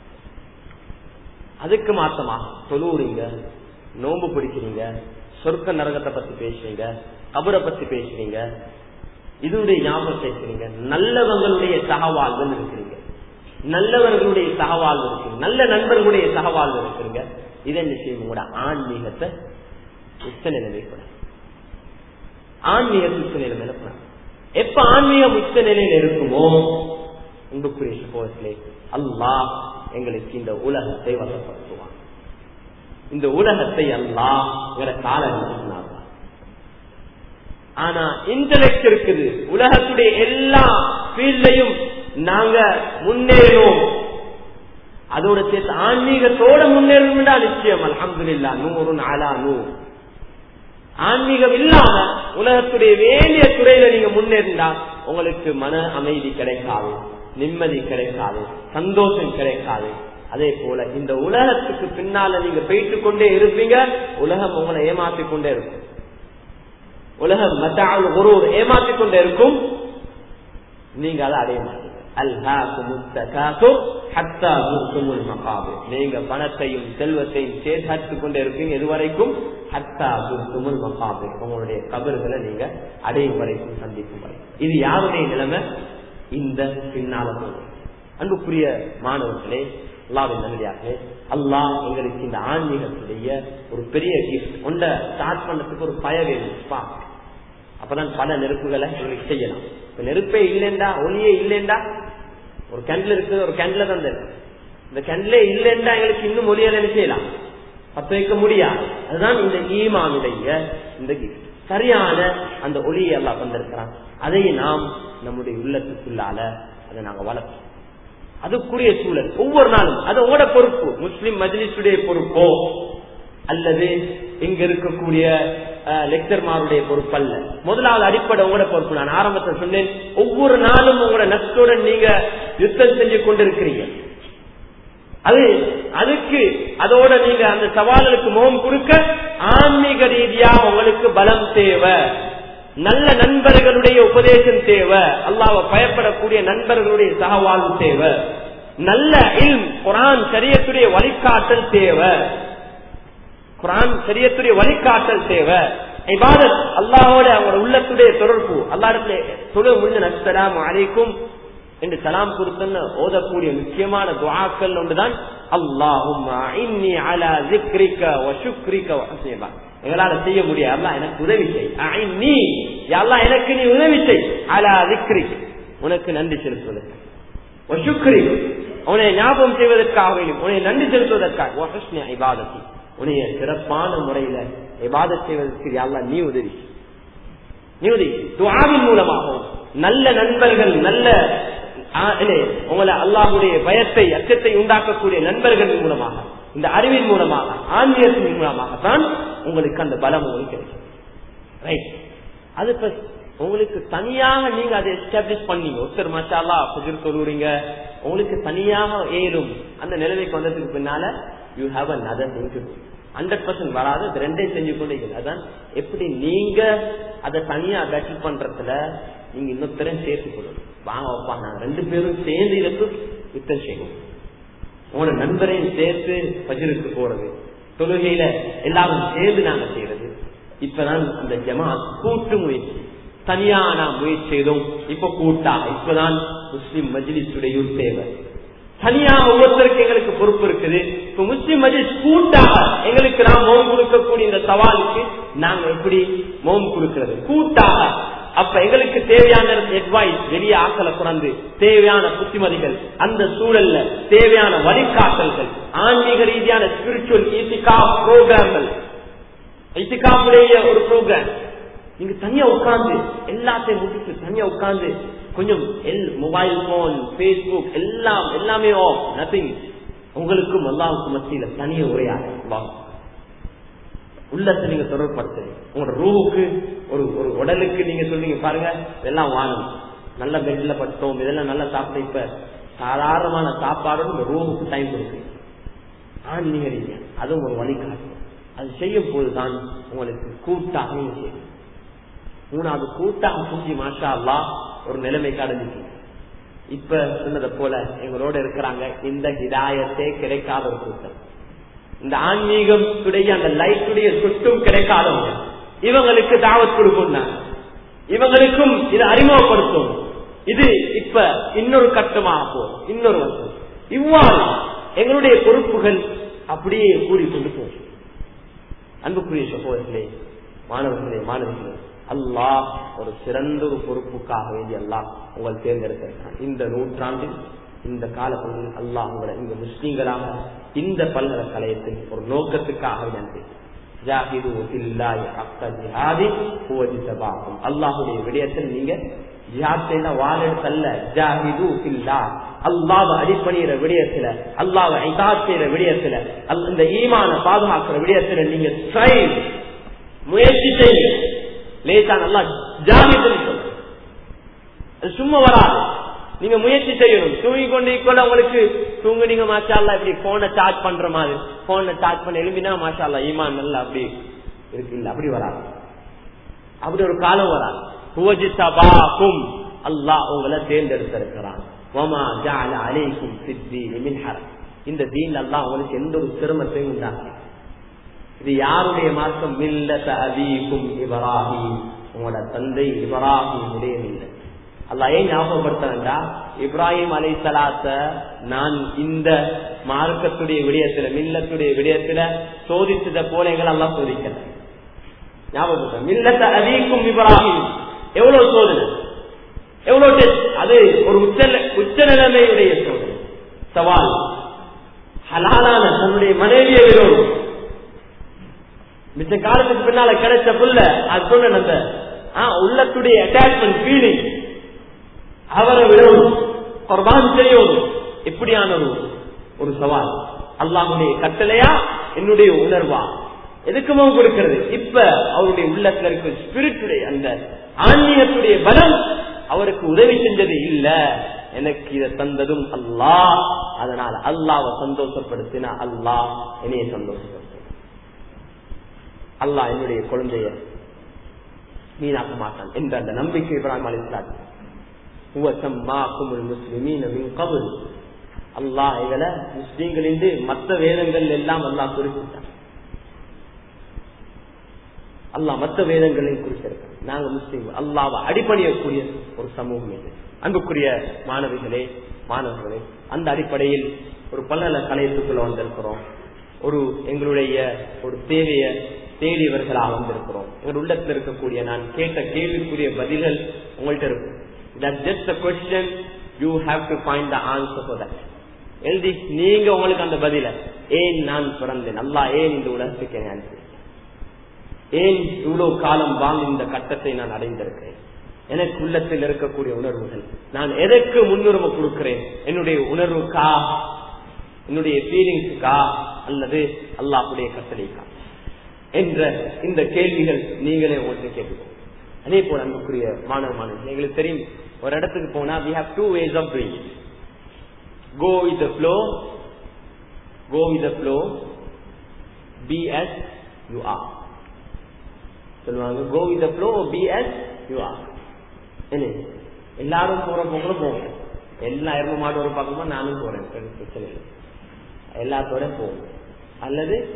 அதுக்கு மாற்றமா தொழுவுறீங்க, நோம்பு பிடிக்கிறீங்க, சொர்க்க நரகத்தை பத்தி பேசுறீங்க, கபரை பத்தி பேசுறீங்க, இதனுடைய ஞாபகம் பேசுறீங்க, நல்லவங்களுடைய சகவாழ்வு இருக்கிறீங்க, நல்லவர்களுடைய சகவாழ்வு இருக்கு, நல்ல நண்பர்களுடைய சகவாழ்வு இருக்கிறீங்க. இதை என்ன செய்யும்? கூட ஆன்மீகத்தை உச்ச நிலைமை கூட ஆன்மீகத்தை உச்ச நிலைமையில கூட எப்ப ஆன்மீகம் உச்ச நிலையில இருக்குமோ உங்களுக்குரிய சகோதரர்களே, அல்லாஹ் எங்களுக்கு இந்த உலகத்தை வசப்படுத்துவான். இந்த உலகத்தை அல்லாஹ் எங்களை கால சொன்னார். ஆனா இன்டலெக்ட் இருக்குது, உலகத்துடைய எல்லா ஃபீல்ட்லையும் நாங்க முன்னேறோம், அதோட சேர்த்து ஆன்மீகத்தோட முன்னேறணும் நிச்சயம். அல்ஹம்துலில்லாஹ், நூறுன் அலா நூர். ஆன்மீகம் இல்லாம உலகத்துடைய வேண்டிய துறையில நீங்க முன்னேறினா உங்களுக்கு மன அமைதி கிடைக்காது, நிம்மதி கிடைக்காது, சந்தோஷம் கிடைக்காது. அதே போல இந்த உலகத்துக்கு பின்னால நீங்க போயிட்டு கொண்டே இருப்பீங்க, உலகம் உங்களை ஏமாற்றிக் கொண்டே இருக்கும். உலகம் மத்தால் ஒரு ஏமாற்றிக் கொண்டே இருக்கும், நீங்க அதை அடைய மாட்டீங்க. நீங்க பணத்தையும் செல்வத்தையும் சேர்த்து கொண்டே இருப்பீங்க எதுவரைக்கும்? ஹத்தா துர்துமுல் மகாபிர், உங்களுடைய கபர்களை நீங்க அடையும் வரைக்கும், சந்திக்கும் வரை. இது யாருடைய நிலைமை? இந்த பின்னால போகும். அன்புக்குரிய மாணவர்களே, அல்லாஹ்வின் நல்லடியார்களே, அல்லாஹ் எங்களுக்கு இந்த ஆன்மீகத்துடைய ஒரு பெரிய கிஃப்ட் ஒன்றை ஸ்டார்ட் பண்ணதுக்கு ஒரு பய வேணும். அப்பதான் பல நெருப்புகளை எங்களுக்கு செய்யலாம். இப்ப நெருப்பே இல்லைண்டா, ஒளியே இல்லைண்டா, ஒரு கேண்டில் இருக்குது, ஒரு கேண்டில தான் இருக்கு. இந்த கேண்டிலே இல்லைண்டா எங்களுக்கு இன்னும் ஒளியால என்ன செய்யலாம்? பத்த வைக்க முடியாது. அதுதான் இந்த ஈமானுடைய இந்த கிஃப்ட். சரியான அந்த ஒளியை அல்லாஹ் தந்திருக்கிறான். அதை நாம் நம்முடைய உள்ளத்துக்குள்ளால அதை நாங்க வளர்ப்போம். அதுக்குரிய சூழல் ஒவ்வொரு நாளும் அது உங்களோட பொறுப்பு. முஸ்லிம் மஜ்லிஸுடைய பொறுப்போ அல்லது இங்க இருக்கக்கூடிய லெக்சர்மாருடைய பொறுப்பு அல்ல. முதலாவது அடிப்படை உங்களோட பொறுப்பு. நான் ஆரம்பத்தில் சொன்னேன், ஒவ்வொரு நாளும் உங்களோட நஷ்டத்துடன் நீங்க யுத்தம் செஞ்சு கொண்டிருக்கிறீங்க. அது அதுக்கு அதோட நீங்க அந்த சவால்களுக்கு முகம் கொடுக்க ஆன்மீக ரீதியா உங்களுக்கு பலம் தேவை, நல்ல நண்பர்களுடைய உபதேசம் தேவை, அல்லாஹ்வை பயப்படக்கூடிய நண்பர்களுடைய சகவாழ்வு தேவை, நல்ல இல்ம் குர்ஆன் ஷரியத்துடைய வழிகாட்டல் தேவை, குர்ஆன் ஷரியத்துடைய வழிகாட்டல் தேவை, இபாதத் அல்லாஹ்வோட அவங்களோட உள்ளத்துடைய தொடர்பு. அல்லாஹ்விடத்திலே தொழு முடிஞ்ச அஸ்ஸலாமு அலைக்கும் என்று சலாம் கொடுத்தன்னு ஓதக்கூடிய முக்கியமான துஆக்கள் ஒன்றுதான் அல்லாஹும்ம இன்னி அலா ஸிக்ரிக வ ஷுக்ரிக வ ஹுஸ்னி இபாதத். எங்களால செய்ய முடியாது, அல்லாஹ் எனக்கு உதவி செய். அஇன்னி யா அல்லாஹ் எனக்கு நீ உதவி செய். அலா ஸிக்ரிக, உனக்கு நன்றி செலுத்துவதற்கு, வ ஷுக்ரிக உன்னை ஞாபகம் செய்வதற்காக, உன்னை நன்றி செலுத்துவதற்காக, வ ஹுஸ்னி இபாதத்தி உன்னை சிறப்பான முறையில இபாதத் செய்வதற்கு யா அல்லாஹ் நீ உதவி நீ உதவி துஆவின் மூலமாகவும், நல்ல நண்பர்கள், நல்ல உங்களை அல்லாஹ்வுடைய பயத்தை அச்சத்தை உண்டாக்கக்கூடிய நண்பர்கள் மூலமாக, இந்த அறிவின் மூலமாக, ஆன்மீகத்தின் மூலமாக தான் உங்களுக்கு அந்த பலம் உங்களுக்கு கிடைக்கும். ரைட். அது உங்களுக்கு தனியாக நீங்க அதை எஸ்டாப்ளிஷ் பண்ணீங்க. ஒருத்தர் மாஷா அல்லாஹ் ஃபஜ்ர் தொழுறீங்க, உங்களுக்கு தனியாக ஏறும் அந்த நிலைமைக்கு வந்ததுக்கு பின்னால you have another thing to do. Hundred percent வராது, இது ரெண்டையும் செஞ்சு கொண்டே. அதான் எப்படி நீங்க அதை தனியா பேட்டில் பண்றதுல நீங்க இன்னொருத்தரையும் சேர்த்து கொள்ளணும். வாங்க வைப்பா, நாங்க ரெண்டு பேரும் சேர்ந்து இதற்கு யுத்தம் செய்வோம். உங்களோட நண்பரையும் சேர்த்து ஃபஜ்ருக்கு போறது, தொழுகையில எல்லாரும் சேர்ந்து நாங்க செய்யறது. இப்பதான் அந்த ஜமாத் கூட்டு முயற்சி, தனியா நாம் முயற்சி செய்தோம், இப்ப கூட்டா. இப்பதான் முஸ்லிம் மஜ்லிஸுடைய தேவை. தனியா ஒவ்வொருத்தருக்கு எங்களுக்கு பொறுப்பு இருக்குது. இப்ப முஸ்லிம் மஜ்லிஸ் கூட்டாக எங்களுக்கு நாம் மௌம் கொடுக்கக்கூடிய இந்த சவாலுக்கு நாங்க எப்படி மௌம் கொடுக்கிறது கூட்டாக. அப்ப எங்களுக்கு தேவையான அட்வைஸ் வெளியே ஆக்களை குறைந்து தேவையான புத்திமதிகள், அந்த சூழல்ல தேவையான வழிகாட்டல்கள், ஆன்மீக ரீதியான ஸ்பிரிச்சுவல் இத்திகாஃப் புரோகிராம்கள், இத்திகாஃபுடைய ஒரு புரோகிராம் நீங்க தனியா உட்கார்ந்து எல்லாத்தையும் முடிச்சு தனியா உட்கார்ந்து கொஞ்சம் மொபைல் போன், பேஸ்புக் எல்லாம் எல்லாமே ஆஃப், நத்திங். உங்களுக்கும் அல்லாஹ்வுக்கும் மத்தியில தனிய உரையாட உள்ளத்தை நீங்க தொடர்படுத்துங்க. உங்களோட ரூவுக்கு ஒரு ஒரு உடலுக்கு நீங்க சொல்றீங்க பாருங்க, இதெல்லாம் வாணும், நல்ல பெட்ல பட்டோம், இதெல்லாம் நல்லா சாப்பிட. இப்ப சாதாரணமான சாப்பாடு இந்த ரூவுக்கு டைம் கொடுக்கு ஆன்மீக ரீதியா அதுவும் ஒரு வழிகாட்டும். அது செய்யும் போதுதான் உங்களுக்கு கூட்டாக செய்யும். மூணாவது கூட்டாக செஞ்சு மாஷா அல்லாஹ் ஒரு நிலைமைக்கு அடைஞ்சிச்சு. இப்ப சொன்னதை போல எங்களோட இருக்கிறாங்க இந்த ஹிதாயத்தே கிடைக்காத ஒரு கூட்டம், இந்த ஆன்மீகத்துடைய அந்த லைட்டுடைய சுட்டும் கிடைக்காதவங்க. இவங்களுக்கு தாவத் கொடுக்கும், இவங்களுக்கும் இதை அறிமுகப்படுத்தும். இது இப்ப இன்னொரு கட்டமாக போகும், இன்னொரு வருஷம். இவ்வாறு எங்களுடைய பொறுப்புகள் அப்படியே கூடிக்கொண்டு போகும். அன்புக்குரிய சகோதரர்களே, மாணவர்களே, மாணவர்களே, அல்லாஹ் ஒரு சிறந்த ஒரு பொறுப்புக்காக வேண்டி அல்லாஹ் உங்களை தேர்ந்தெடுத்திருக்கிறார். இந்த நூற்றாண்டில் இந்த காலப்பகுதியில் அல்லாஹ் உங்களை இந்த முஸ்லீம்களாக இந்த பல்கலைக்கழகத்தில் ஒரு நோக்கத்துக்காக நன்றி. அல்லாஹுடைய விடயத்தில் நீங்க அல்லாஹ் அடிப்படையிற விடயத்துல, அல்லாஹ் இதாத் செய்யற விடயத்துல, இந்த ஈமான பாதுகாக்கிற விடயத்துல நீங்க முயற்சி செய்யுங்க. லேசான் அல்லாஹ் ஜாஹிதுன்னு சொல்ற, சும்மா வராது. நீங்க முயற்சி செய்யணும். தூங்கி கொண்டு உங்களுக்கு தூங்க நீங்க மாஷா அல்லாஹ் இப்படி போனை சார்ஜ் பண்ற மாதிரி போனை சார்ஜ் பண்ண எழுப்பினா மாஷா அல்லாஹ் ஈமான் நல்லா அப்படி இருக்கு. இல்ல அப்படி வராது, அப்படி ஒரு காலம் வராது. அல்லாஹ் உங்களை தேர்ந்தெடுத்திருக்கிறான். இந்த தீன் அல்லாஹ் உங்களுக்கு எந்த ஒரு சிரமத்தையும் உண்டாக. இது யாருடைய மார்க்கம்? மில்லத அபீக்கும் இப்ராஹிம், உங்களோட தந்தை இப்ராஹிமுடைய மில்லத். அல்லாஹ் ஏன் ஞாபகப்படுத்தா? இப்ராஹிம் அலைஹிஸ்ஸலாத்த நான் இந்த மார்க்கத்துடைய விடயத்துல, மில்லத்துடைய விடயத்துல சோதித்தத போல எங்களை அல்லாஹ் சோதிக்கல. ஞாபகப்படுத்த மில்லத அபீக்கும் இப்ராஹிம் எவ்வளவு சோதனை, எவ்வளவு டெஸ்ட். அது ஒரு உச்ச உச்ச நிலைமையுடைய சோதனை, சவால். ஹலாலான தன்னுடைய மனைவியை விரோதம். மிச்ச காலத்துக்கு பின்னால கிடைச்ச புள்ள அது சொன்ன அந்த உள்ளத்துடைய அட்டாச்மெண்ட் ஃபீலிங், அவரை விடவும் குர்பான் செய்யணும். எப்படியான ஒரு ஒரு சவால். அல்லாஹ்வுடைய கட்டளையா என்னுடைய உணர்வா எதுக்குமோ கொடுக்கிறது. இப்ப அவருடைய உள்ளத்துல இருக்க ஸ்பிரிட்டுடைய அந்த ஆன்மீகத்துடைய பலம் அவருக்கு உதவி செஞ்சது இல்ல. எனக்கு இதை தந்ததும் அல்லாஹ். அதனால அல்லாஹ்வை சந்தோஷப்படுத்தினா அல்லாஹ் என்னைய சந்தோஷப்படுத்த, அல்லாஹ் என்னுடைய குழந்தைய வீணாக்க மாட்டான் என்ற அந்த நம்பிக்கை இப்ராஹிம் அலைஹிஸ்ஸலாம் அல்லாஹ் எங்களை முஸ்லீம்களின் மற்ற வேதங்கள் எல்லாம் அல்லாஹ் குறிப்பிட்டான். அல்லாஹ் மற்ற வேதங்களையும் குறிப்பிட்டிருக்க. நாங்க முஸ்லீம் அல்லாஹ்வை அடிப்படையக்கூடிய ஒரு சமூகம் இது. அன்புக்குரிய மாணவிகளே, மாணவர்களே, அந்த அடிப்படையில் ஒரு பல்கலைக்கழகத்துக்குள்ள வந்திருக்கிறோம். ஒரு எங்களுடைய ஒரு தேவையை தேடியவர்களாக வந்திருக்கிறோம். எங்கள் உள்ளத்தில் இருக்கக்கூடிய நான் கேட்ட கேள்விக்குரிய பதில்கள் உங்கள்கிட்ட இருக்கும். That's just a question. You have to find the answer for that. எழுதி நீங்க உங்களுக்கு அந்த பதில, ஏன் நான் பிறந்தேன், அல்லாஹ் ஏன் இந்த உலகத்துக்கு அனுப்பி, ஏன் இவ்வளவு காலம் வாழ்ந்த இந்த கட்டத்தை நான் அடைந்திருக்கிறேன், எனக்கு உள்ளத்தில் இருக்கக்கூடிய உணர்வுகள், நான் எதற்கு முன்னுரிமை கொடுக்கிறேன், என்னுடைய உணர்வுக்கா, என்னுடைய ஃபீலிங்ஸுக்கா, அல்லது அல்லாஹ்வுடைய கட்டளைக்கா என்ற இந்த கேள்விகள் நீங்களே உங்களுக்கு கேட்கணும். அதே போல அன்புக்குரிய மாணவ மாணவர்கள், எங்களுக்கு தெரியும் ஒரு இடத்துக்கு போனா we have two ways of doing it. Go with the flow, go with the flow, be as you are. சொல்லுவாங்க go with the flow, be as you are. என்ன எல்லாரும் போற போகிற போங்க, எல்லா எரும மாடு ஒரு பக்கமா நானும் போறேன், பிரச்சனை இல்லை, எல்லாத்தோட போகும். அல்லது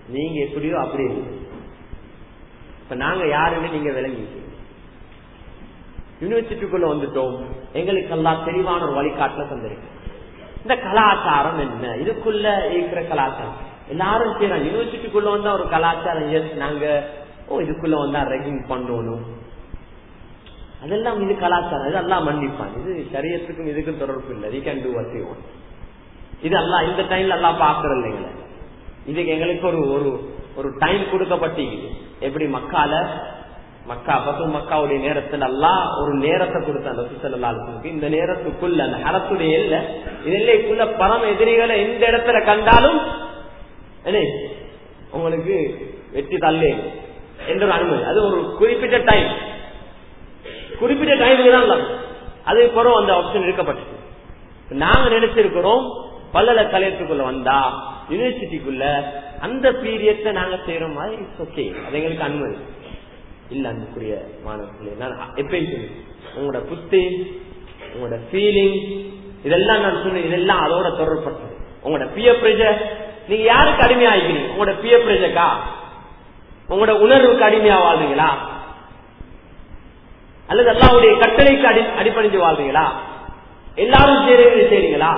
நீங்க எப்படியோ அப்படி இருக்கு. இப்ப நாங்க யாருன்னு நீங்க விளங்கி யூனிவர்சிட்டிக்குள்ள வந்துட்டோம். எங்களுக்கு எல்லாம் தெளிவான ஒரு வழிகாட்டுல தந்திருக்கு. இந்த கலாச்சாரம் என்ன, இதுக்குள்ள இருக்கிற கலாச்சாரம் எல்லாரும் செய்யறாங்க. யூனிவர்சிட்டிக்குள்ள வந்தா ஒரு கலாச்சாரம், எஸ் நாங்க ஓ இதுக்குள்ள வந்தா ரெகிங் பண்ணணும், அதெல்லாம் இது கலாச்சாரம், இது எல்லாம் மன்னிப்பான். இது சரியத்துக்கும் இதுக்கும் தொடர்பு இல்லை. We can do what we want. இது எல்லாம் இந்த டைம்ல எல்லாம் பாக்குறது இல்லைங்களே. இதுக்கு எங்களுக்கு ஒரு ஒரு டைம் கொடுக்கப்பட்டீங்க. எப்படி மக்கால மக்கா பத்து மக்காவுடைய நேரத்தில் எல்லாம் ஒரு நேரத்தை கொடுத்தாங்க சுசல்லாளுக்கு. இந்த நேரத்துக்குள்ள அந்த ஹரத்துடைய எல்ல எல்லைக்குள்ள பரம எதிரிகளை எந்த இடத்துல கண்டாலும் உங்களுக்கு வெற்றி தள்ளே என்ற ஒரு அனுமதி. அது ஒரு குறிப்பிட்ட டைம், குறிப்பிட்ட டைமுக்கு தான் அது பிறகு அந்த ஆப்ஷன் இருக்கப்பட்டது. நாங்க நினைச்சிருக்கிறோம் பல்கலைக்கழகத்துக்குள்ள வந்தா யூனிவர்சிட்டிக்குள்ள அந்த பீரியட்ல நாங்க செய்யற மாதிரி இட்ஸ் ஓகே, அது எங்களுக்கு அனுமதி இல்ல. அன்புக்குரிய மாணவர்களே, நான் எப்பயும் சொல்லி உங்களோட புத்தி, உங்களோட ஃபீலிங், இதெல்லாம் நான் சொன்னேன், இதெல்லாம் அதோட தொடர்பட்டது. உங்களோட பியர் பிரஷர், நீங்க யாருக்கு அடிமையா ஆகிக்கிறீங்க? உங்களோட பியர் பிரஷருக்கா, உங்களோட உணர்வுக்கு அடிமையா வாழ்றீங்களா, அல்லது அல்லாஹ்வுடைய கட்டளைக்கு அடி அடிப்படைஞ்சு வாழ்றீங்களா, எல்லாரும் செய்யறது செய்றீங்களா?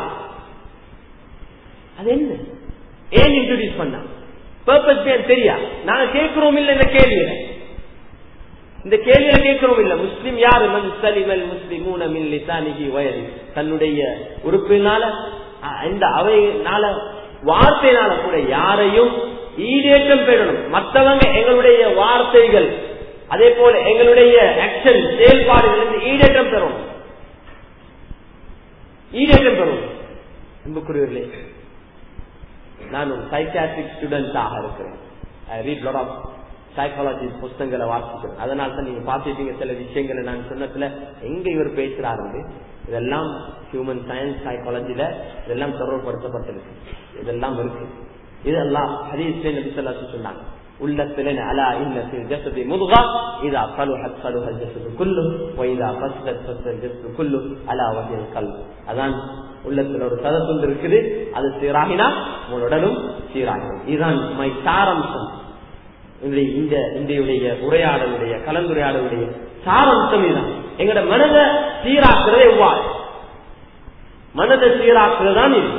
அது என்ன, ஏன் இன்ட்ரோடியூஸ் பண்ண பர்பஸ் தெரியா? நாங்க கேட்கிறோம் இல்ல இந்த கேள்வியில, இந்த கேள்வியில கேட்கிறோம் இல்ல. முஸ்லிம் யாரு? மன்சலிமல் முஸ்லிமூன மின் லிசானிஹி வயதி, தன்னுடைய உறுப்பினால இந்த அவையினால வார்த்தையினால கூட யாரையும் ஈடேற்றம் பெறணும். மற்றவங்க எங்களுடைய வார்த்தைகள் அதே போல எங்களுடைய ஆக்ஷன் செயல்பாடுகள் ஈடேற்றம் பெறணும், ஈடேற்றம் பெறணும். அன்புக்குரியவர்களே, நான் ஒரு சைக்காட்ரிக் ஸ்டூடெண்டாக இருக்கிறேன். I read lot of psychology புத்தகங்களை வாசிக்கிறேன். அதனால தான் நீங்க பாத்துட்டீங்க சில விஷயங்களை நான் சொன்னதுல எங்க இவர் பேசுறாரு, இதெல்லாம் ஹியூமன் சயின்ஸ் சைக்காலஜில இதெல்லாம் தொடர்புபடுத்தப்பட்டிருக்கு, இதெல்லாம் இருக்கு. இதெல்லாம் ஹதீஸ்ல நபி ஸல்லல்லாஹு அலைஹி வஸல்லம் சொன்னாங்க, உள்ளத்திலே அலா இன்ன ஃபில் ஜஸதி முத்கா இதா ஸலுஹத் ஸலுஹல் ஜஸது குல்லு வ இதா ஃபஸதத் ஃபஸல் ஜஸது குல்லு அலா வஹில் கல்ப். அதான் உள்ளத்துல ஒரு சதத்துண்டு இருக்குது, அது சீராகினா உங்கள் உடலும் சீராகும். இதுதான் மை சாரம்சம். இந்த இந்தியுடைய உரையாடலுடைய கலந்துரையாடலுடைய சாரம்சம் இதுதான். எங்களோட மனதை சீராக்குறதே எவ்வாறு, மனதை சீராக்குறதுதான் இது,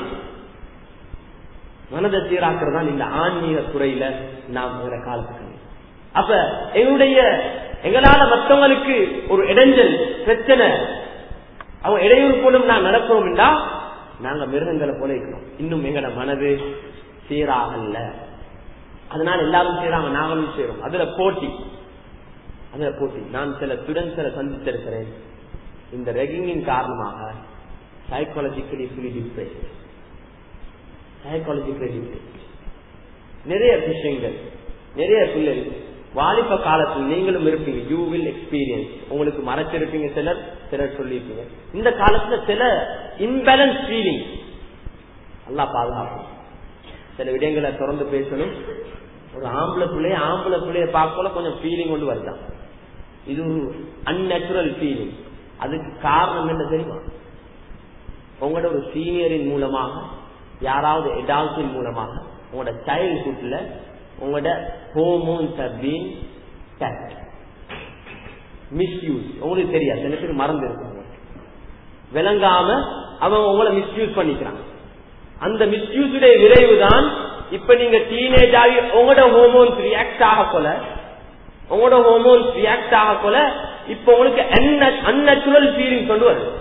மனதை சீராக்குறதுதான் இந்த ஆன்மீக துறையில நாம் காலத்துக்கு. அப்ப எங்களுடைய எங்களால மற்றவங்களுக்கு ஒரு இடைஞ்சல் பிரச்சனை, அவங்க இடையூறு போலும் நான் நடக்கிறோம் என்றா நாங்க மிருகங்களை போல இருக்கிறோம். இன்னும் எங்கட மனது சீராகல்ல, அதனால எல்லாரும் செய்யறாங்க, நாங்களும் செய்யறோம். அதுல போட்டி, அதுல போட்டி. நான் சில ஸ்டூடெண்ட்ஸை சந்தித்திருக்கிறேன், இந்த ரெகிங்கின் காரணமாக psychologically fully depressed, psychologically depressed. நிறைய விஷயங்கள், நிறைய பிள்ளைகள் வாலிப காலத்தில் நீங்களும் இருப்பீங்க, யூ வில் எக்ஸ்பீரியன்ஸ். உங்களுக்கு மறைச்சிருப்பீங்க சிலர், சிலர் சொல்லிருப்பீங்க. இந்த காலத்துல சில இன்பேலன்ஸ் ஃபீலிங் எல்லாம் பாதுகாப்பு. சில விடயங்களை தொடர்ந்து பேசணும். ஒரு ஆம்பளை பிள்ளைய ஆம்பளை பிள்ளைய பார்க்கல கொஞ்சம் ஃபீலிங் கொண்டு வருதான், இது ஒரு அன்நேச்சுரல் ஃபீலிங். அதுக்கு காரணம் என்ன தெரியுமா? உங்களோட ஒரு சீனியரின் மூலமாக, யாராவது எடால்ட்டின் மூலமாக, உங்களோட சைல்ட்ஹுட்ல உங்களோட hormones have been tapped, misuse. உங்களுக்கு தெரியாது, சில பேர் மறந்து இருக்காங்க, விளங்காம அவங்க உங்களை மிஸ்யூஸ் பண்ணிக்கிறாங்க. அந்த மிஸ்யூஸுடைய விளைவு தான் இப்ப நீங்க டீனேஜ் ஆகி உங்களோட ஹோமோன்ஸ் ரியாக்ட் ஆக போல, உங்களோட ஹோமோன்ஸ் ரியாக்ட் ஆக போல இப்ப உங்களுக்கு அன்நேச்சுரல் ஃபீலிங் கொண்டு வருது.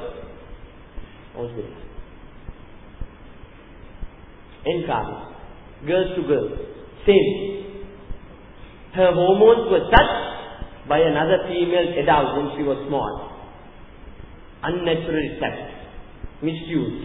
Girls to girls, same. Her hormones were touched by another female adult when she was small. Unnatural touch, misused.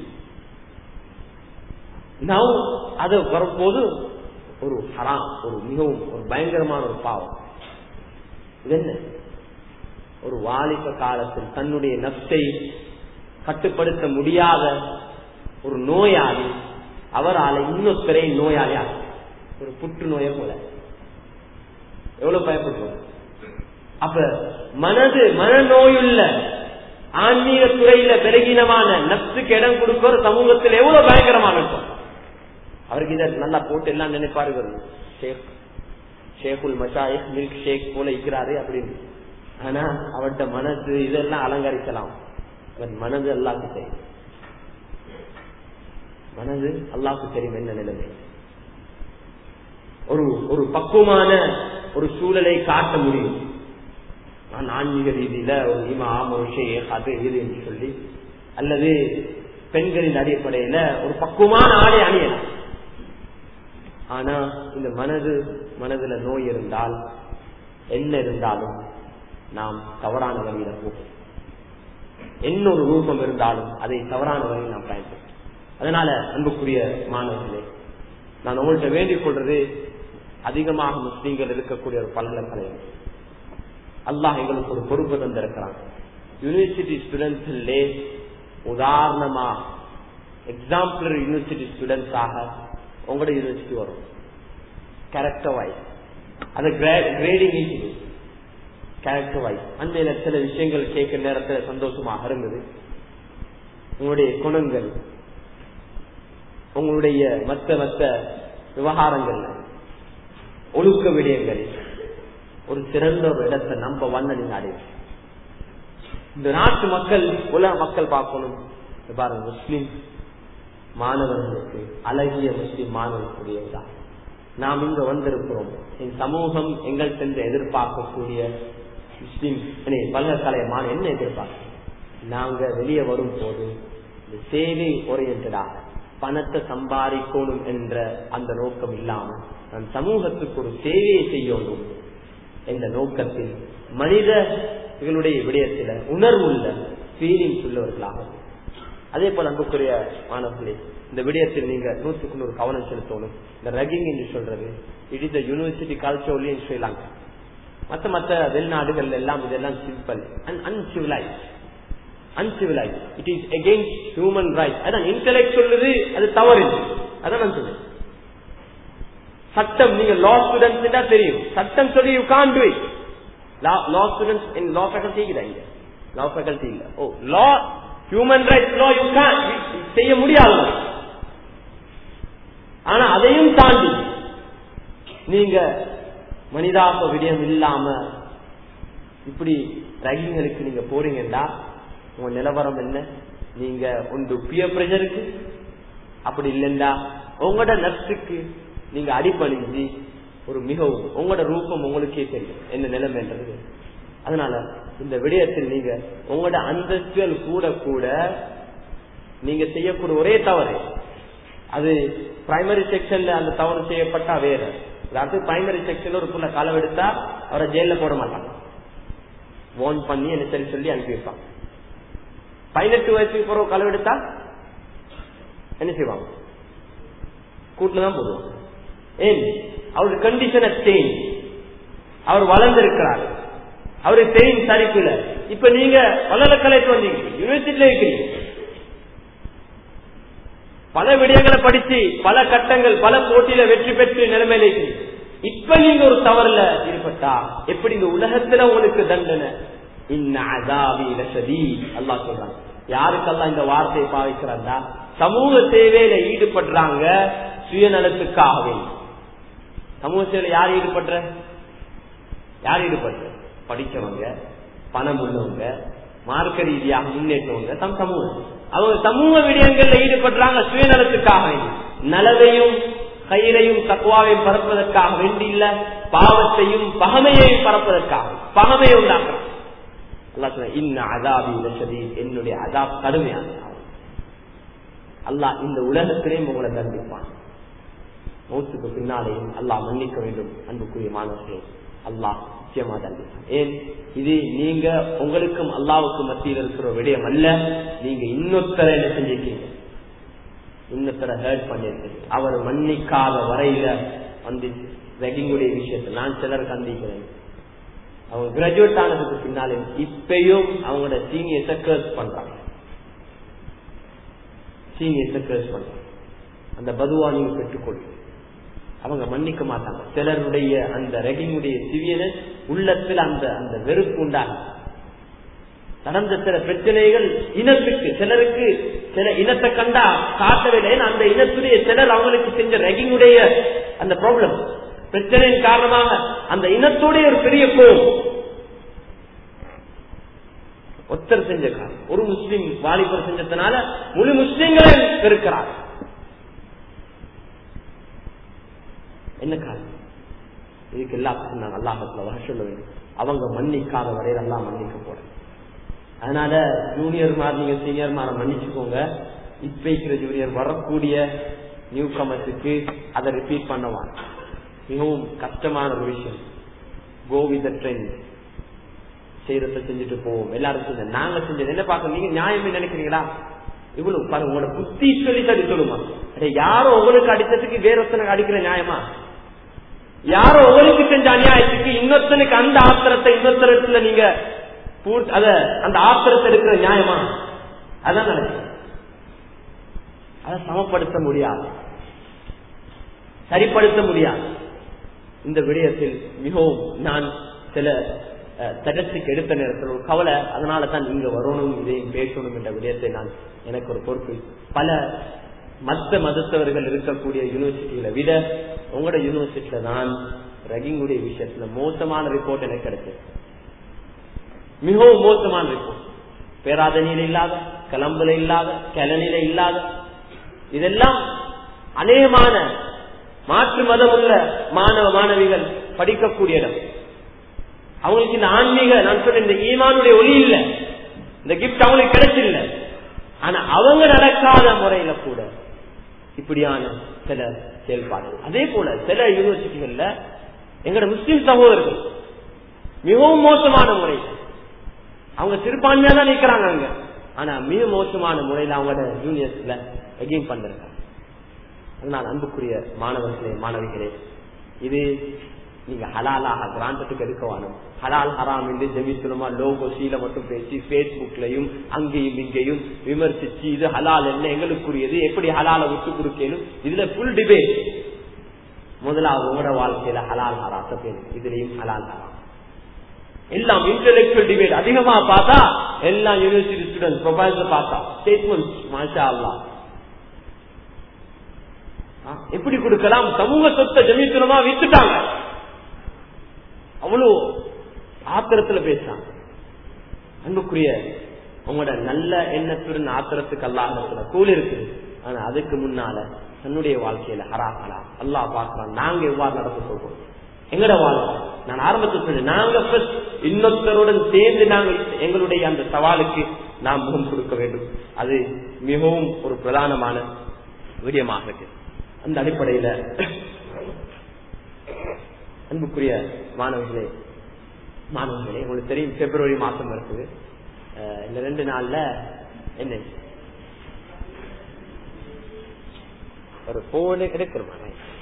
Now, அது வரும்போது ஒரு ஹராம், ஒரு மிகவும் ஒரு பயங்கரமான ஒரு பாவம். இது என்ன? ஒரு வாலிப காலத்தில் தன்னுடைய நப்சை கட்டுப்படுத்த முடியாத ஒரு நோயாளி அவரால் இன்னொருத்தரை நோயாளியா, ஒரு புற்று நோயை போல எவ்வளவு பயப்படுறோம். அப்ப மனது மனநோயுள்ள ஆன்மீக துறையில பெருகினமான நப்சுக்கு இடம் கொடுக்கிற சமூகத்தில் எவ்வளவு பயங்கரமான இருக்கும். அவருக்கு இதை நல்லா போட்டு எல்லாம் நினைப்பாரு. ஷேக் ஷேகுல் மஷாயிக் மில்க் ஷேக் போல இருக்கிறாரு அப்படின்னு. ஆனா அவர்கிட்ட மனசு இதெல்லாம் அலங்கரிக்கலாம். மனது அல்லாஹ்க்கு தெரியும். மனது அல்லாஹ்க்கு தெரியும் என்ன நிலைமை. ஒரு ஒரு பக்குவமான ஒரு சூழலை காட்ட முடியும். நான் ஆன்மீக ரீதியில ஒரு இமாம் ஒரு ஷேக் அது இது என்று சொல்லி, அல்லது பெண்களின் அடிப்படையில ஒரு பக்குவமான ஆடை அணியலாம். ஆனா இந்த மனது மனதுல நோய் இருந்தால் என்ன இருந்தாலும் நாம் தவறான வழியில போகும். என்ன ஒரு ரூபம் இருந்தாலும் அதை தவறான வழியில் நாம் பயன்படுத்தும். அதனால அன்புக்குரிய மாணவர்களே, நான் உங்கள்கிட்ட வேண்டிக் கொள்றது, அதிகமாக முஸ்லீம்கள் இருக்கக்கூடிய ஒரு பல்கலைக்கழகம் அல்லாஹ் எங்களுக்கு ஒரு பொறுப்பு தந்திருக்கிறான். யூனிவர்சிட்டி ஸ்டூடெண்ட்ஸ்லே உதாரணமா எக்ஸாம்பிளரி யூனிவர்சிட்டி ஸ்டூடெண்ட்ஸாக உங்களோட யூனிவர்சிட்டி வரும். கேரக்டர் வைஸ் அந்த கிரேடிங் கேரக்டர் வைஸ் அண்மையில சில விஷயங்கள் கேட்கிற நேரத்தில் சந்தோஷமாக இருந்தது. உங்களுடைய குணங்கள், உங்களுடைய மற்ற மற்ற விவகாரங்கள், ஒழுக்க விடயங்கள் ஒரு சிறந்த ஒரு இடத்தை நம்ப வண்ண நீங்க அடையும். இந்த நாட்டு மக்கள், உலக மக்கள் பார்க்கணும். பாருங்க, முஸ்லிம் மாணவர்களுக்கு, அழகிய முஸ்லிம் மாணவர்களுடையதான் நாம் இங்க வந்திருக்கிறோம். என் சமூகம் எங்கள் சென்று எதிர்பார்க்கக்கூடிய முஸ்லிம் பல்கலைக்கழக மாணவ என்ன எதிர்பார்க்க, நாங்க வெளியே வரும் போது இந்த சேவை ஓரியன்டாக பணத்தை சம்பாதிக்கணும் என்ற அந்த நோக்கம் இல்லாம நம் சமூகத்துக்கு ஒரு சேவையை செய்யணும் என்ற நோக்கத்தில் மனிதர்களுடைய விடயத்தில உணர்வுள்ள ஃபீலிங்ஸ் உள்ளவர்களாக. அதே போல அன்புக்குரிய மாணவர்களே, இந்த விடயத்தில் நீங்க நூற்றுக்கு நூறு கவனம் செலுத்தணும். இந்த ரகிங் என்று சொல்றது it is university culture only in Sri Lanka. மற்ற மற்ற வெளிநாடுகள் எல்லாம் இதெல்லாம் simple and uncivilised uncivilised it is against human right. அதான் இன்டெலெக்ட் சொல்லுது, அது தவறு. அதான் நான் சொல்றேன். சட்டம், நீங்க லா ஸ்டூடெண்ட்ஸ் தெரியும், சட்டம் சொல்லி you can't do it. Law students in law faculty இங்க லா ஃபேக்கல்டி இல்ல. Oh law human rights law you can செய்ய முடியாது. ஆனா அதையும் தாண்டி நீங்க மனிதாப விடயம் இல்லாம இப்படி ரகிங்களுக்கு நீங்க போறீங்கன்னா உங்க நிலவரம் என்ன? நீங்க ஒன்று பியர் பிரஷருக்கு, அப்படி இல்லைண்டா உங்களோட நர்ஸுக்கு நீங்க அடிப்பணிஞ்சு ஒரு மிகவும் உங்களோட ரூபம் உங்களுக்கே தெரியும் என்ன நிலைமைன்றது. அதனால இந்த விடயத்தில் நீங்க உங்களோட அந்தஸ்துகள் கூட கூட நீங்க செய்யக்கூடிய ஒரே தவறு, அது பிரைமரி செக்ஷன்ல அந்த தவறு செய்யப்பட்டா வேற. அதாவது பிரைமரி செக்ஷன்ல ஒரு புள்ள காலம் எடுத்தா அவரை ஜெயில போட மாட்டாங்க, வார்ன் பண்ணி என்ன சரி சொல்லி அனுப்பி வைப்பாங்க. பதினெட்டு வயசுக்கு பிறகு களவு எடுத்தா என்ன செய்வாங்க? கூட்டுல தான் போடுவாங்க. ஏன்? அவருடைய கண்டிஷனை சேஞ்ச், அவர் வளர்ந்திருக்கிறார், அவருக்கு தெரியும் சரிப்பில்ல. இப்ப நீங்க பல்கலைக்கழகத்துல வந்தீங்க, யூனிவர்சிட்டியில இருக்கிறீங்க, பல விடயங்களை படிச்சு பல கட்டங்கள் பல போட்டியில வெற்றி பெற்று நிலைமையில இருக்கிறீங்க. இப்ப நீங்க ஒரு தவறுல ஈடுபட்டா எப்படி இந்த உலகத்துல உங்களுக்கு தண்டனை? அல்லாஹ் சொல்றாங்க. யாருக்கெல்லாம் இந்த வார்த்தையை பாவிக்கிறாங்க? சமூக சேவையில ஈடுபடுறாங்க சுயநலத்துக்காகவே. சமூக சேவையில யார் ஈடுபடுற? யார் ஈடுபடுற? படிச்சவங்க, பணம் உள்ளவங்க, மார்க்க ரீதியாக முன்னேற்றவங்க, தம் சமூகம். அவங்க சமூக விடயங்கள்ல ஈடுபடுறாங்க சுயநலத்துக்காக, நலவையும் கயிறையும் தக்குவாவையும் பரப்பதற்காக வேண்டி இல்ல, பாவத்தையும் பகமையையும் பரப்பதற்காக பகமையை உண்டாக்குறாங்க. என்னுடைய அதாப் கடுமையான. அல்லாஹ் இந்த உலகத்திலேயும் உங்களை தண்டிப்பான், மௌத்துக்கு பின்னாலேயும் அல்லாஹ் மன்னிக்க வேண்டும். அன்புக்குரிய மாணவர்களே, அல்லாஹ் நிச்சயமா தண்டிப்பான். ஏன்? இது நீங்க உங்களுக்கும் அல்லாவுக்கும் மத்தியில் இருக்கிற விடயம் அல்ல. நீங்க இன்னொருத்தர என்ன செஞ்சிருக்கீங்க? இன்னொருத்தர ஹர்ட் பண்ணிருக்கீங்க. அவர் மன்னிக்காத வரையில வந்து ரெகிங்குடைய விஷயத்தை நான் சிலருக்கு அந்திக்கிறேன். அவங்க கிராஜுவேட் ஆனதுக்கு பின்னாலே இப்பயும் அவங்களோட சீனியர்ஸை கர்ஸ் பண்றாங்க. சீனியர்ஸை கர்ஸ் பண்றாங்க. அந்த பதுவா நீங்க பெற்றுக்கொள்ளுங்க. அவங்க மன்னிக்க மாட்டாங்க. சிலருடைய அந்த ரெகிங்குடைய சிவியனஸ் உள்ளத்தில் அந்த அந்த வெறுப்பு உண்டாகும். நடந்த சில பிரச்சனைகள் இனத்துக்கு, சிலருக்கு சில இனத்தை கண்டா காட்டவில்லை, அந்த இனத்துடைய சிலர் அவங்களுக்கு செஞ்ச ரெகிங்குடைய அந்த ப்ராப்ளம் பிரச்சனையின் காரணமாக அந்த இனத்தோடைய ஒரு பெரிய கோபம். ஒத்தர் செஞ்ச காரணம் ஒரு முஸ்லிம் வாலிபர் செஞ்சதுனால முழு முஸ்லிம்களை இருக்கிறார். என்ன காரணம்? இதுக்கு எல்லாத்துக்கும் நான் அல்லாஹத்துல வர சொல்ல வேண்டும். அவங்க மன்னிக்காத வரையில் எல்லாம் மன்னிக்க போற. அதனால ஜூனியர் மார் நீங்க சீனியர் மார மன்னிச்சுக்கோங்க. இப்ப இருக்கிற ஜூனியர் வரக்கூடிய நியூ கமர்ஸுக்கு அதை ரிப்பீட் பண்ணுவாங்க. மிகவும் கஷ்டமான ஒரு விஷயம். Go with the trend. செய்யறத செஞ்சுட்டு போவோம். எல்லாரும் செஞ்ச நாங்க செஞ்சது என்ன பார்க்க நீங்க நியாயமே நினைக்கிறீங்களா? இவ்வளவு பாருங்க, உங்களோட புத்தி சொல்லி தடி சொல்லுமா? யாரோ உங்களுக்கு அடித்ததுக்கு வேறொத்தனுக்கு அடிக்கிற நியாயமா? யாரோ உங்களுக்கு செஞ்ச அநியாயத்துக்கு இன்னொருத்தனுக்கு அந்த ஆத்திரத்தை இன்னொருத்தரத்துல நீங்க அத அந்த ஆத்திரத்தை எடுக்கிற நியாயமா? அதான் நினைக்கிறேன். அதை சமப்படுத்த முடியாது, சரிப்படுத்த முடியாது. இந்த விடயத்தில் மிகவும் நான் சில தடத்துக்கு எடுத்த நேரத்தில் ஒரு கவலை. அதனால தான் நீங்க வரணும், இதையும் பேசணும் என்ற விடயத்தை நான் எனக்கு ஒரு பொறுப்பு. பல மற்ற மதத்தவர்கள் இருக்கக்கூடிய யூனிவர்சிட்டிகளை விட உங்களோட யூனிவர்சிட்டியில தான் ரகிங்குடைய விஷயத்துல மோசமான ரிப்போர்ட் எனக்கு கிடைச்சது. மிகவும் மோசமான ரிப்போர்ட். பேராதனியில இல்லாத, கலம்புல இல்லாத, கிளனில இல்லாத, இதெல்லாம் அநேகமான மாற்று மதம் உள்ள மாணவ மாணவிகள் படிக்கக்கூடிய இடம். அவங்களுக்கு இந்த ஆன்மீக நான் சொன்ன இந்த ஈமானுடைய ஒளி இல்ல, இந்த கிஃப்ட் அவங்களுக்கு கிடைச்சில்ல. ஆனா அவங்க நடக்காத முறையில கூட இப்படியான சில செயல்பாடுகள். அதே போல சில யூனிவர்சிட்டிகள்ல எங்களோட முஸ்லிம் சகோதரர்கள் மிகவும் மோசமான முறை, அவங்க சிறுபான்மையா தான் நிக்கிறாங்க அங்க, ஆனா மிக மோசமான முறையில அவங்களோட ஜூனியர்ஸ்ல எகெயின் பண்றாங்க. அதனால் அன்புக்குரிய மாணவர்களே மாணவிகளே, இது நீங்க ஹலாலாக கிராண்டத்துக்கு எடுக்க வேணும். ஹலால் ஹராம் என்று ஜெமிசுலமா லோகோ சீல மட்டும் பேசி பேஸ்புக்லயும் அங்கேயும் இங்கேயும் விமர்சிச்சு இது ஹலால் என்ன எங்களுக்குரியது எப்படி ஹலால விட்டு கொடுக்கணும், இதுல புல் டிபேட். முதலாவது உங்களோட வாழ்க்கையில ஹலால் ஹராத்த பேரு, இதுலயும் ஹலால் ஹராம் எல்லாம் இன்டெலெக்சுவல் டிபேட் அதிகமா பார்த்தா எல்லாம் யூனிவர்சிட்டி ஸ்டூடெண்ட் ப்ரொஃபசர் பார்த்தா ஸ்டேட்மெண்ட் மாஷா அல்லாஹ் எப்படி கொடுக்கலாம், சமூக சொத்தை ஜமீத்துலமா வித்துட்டாங்க, அவ்வளவு ஆத்திரத்துல பேசுறாங்க. அன்புக்குரிய உங்களோட நல்ல எண்ணத்துடன் ஆத்திரத்துக்கு அல்லாஹ்ல கூலி இருக்குது. ஆனா அதுக்கு முன்னால தன்னுடைய வாழ்க்கையில ஹராஹலா அல்லாஹ் பார்க்கலாம். நாங்க எவ்வாறு நடக்க சொல்றோம் எங்கட வாழ்க்கை. நான் ஆரம்பத்தில் சொன்னேன், நாங்க இன்னொருத்தருடன் சேர்ந்து நாங்கள் எங்களுடைய அந்த சவாலுக்கு நாம் முகம் கொடுக்க வேண்டும். அது மிகவும் ஒரு பிரதானமான விடயமாக இருக்கு. அந்த அடிப்படையில அன்புக்குரிய மாணவர்களே மாணவர்களே உங்களுக்கு தெரியும் பிப்ரவரி மாசம் இருக்குது. இந்த ரெண்டு நாள்ல என்ன ஒரு போன எடுக்கிறோம்.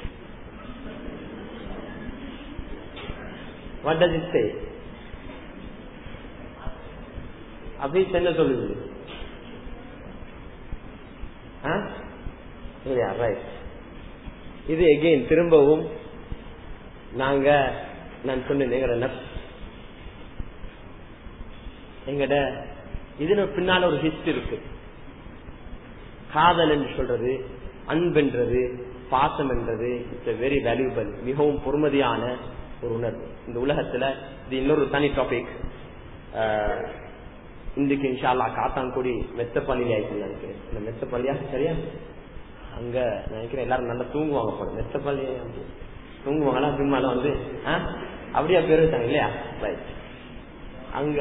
What does it say? அப்படி என்ன சொல்லுது? ரைட். இது எகெயின் திரும்பவும் நாங்க நான் சொன்னேன் எங்கட எங்கட இதுல பின்னால ஒரு ஹிஸ்டரி இருக்கு. காதல் என்று சொல்றது, அன்பென்றது, பாசம் என்றது இட்ஸ் வெரி வேல்யூபிள், மிகவும் பொறுமதியான ஒரு உணர்வு இந்த உலகத்துல. இது இன்னொரு தனி டாபிக். இன்றைக்கு இன்ஷா அல்லாஹ் காத்தான்குடி மெத்தப்பள்ளியில ஆயிடுச்சு நினைக்கிறேன். இந்த மெத்தப்பள்ளியா சரியா அங்க நினைக்கிறேன் எல்லாரும் நல்லா தூங்குவாங்க போல. மெத்தப்பள்ளி தூங்குவாங்களா பின்மால வந்து அப்படியா பேர் வச்சாங்க இல்லையா? ரைட். அங்க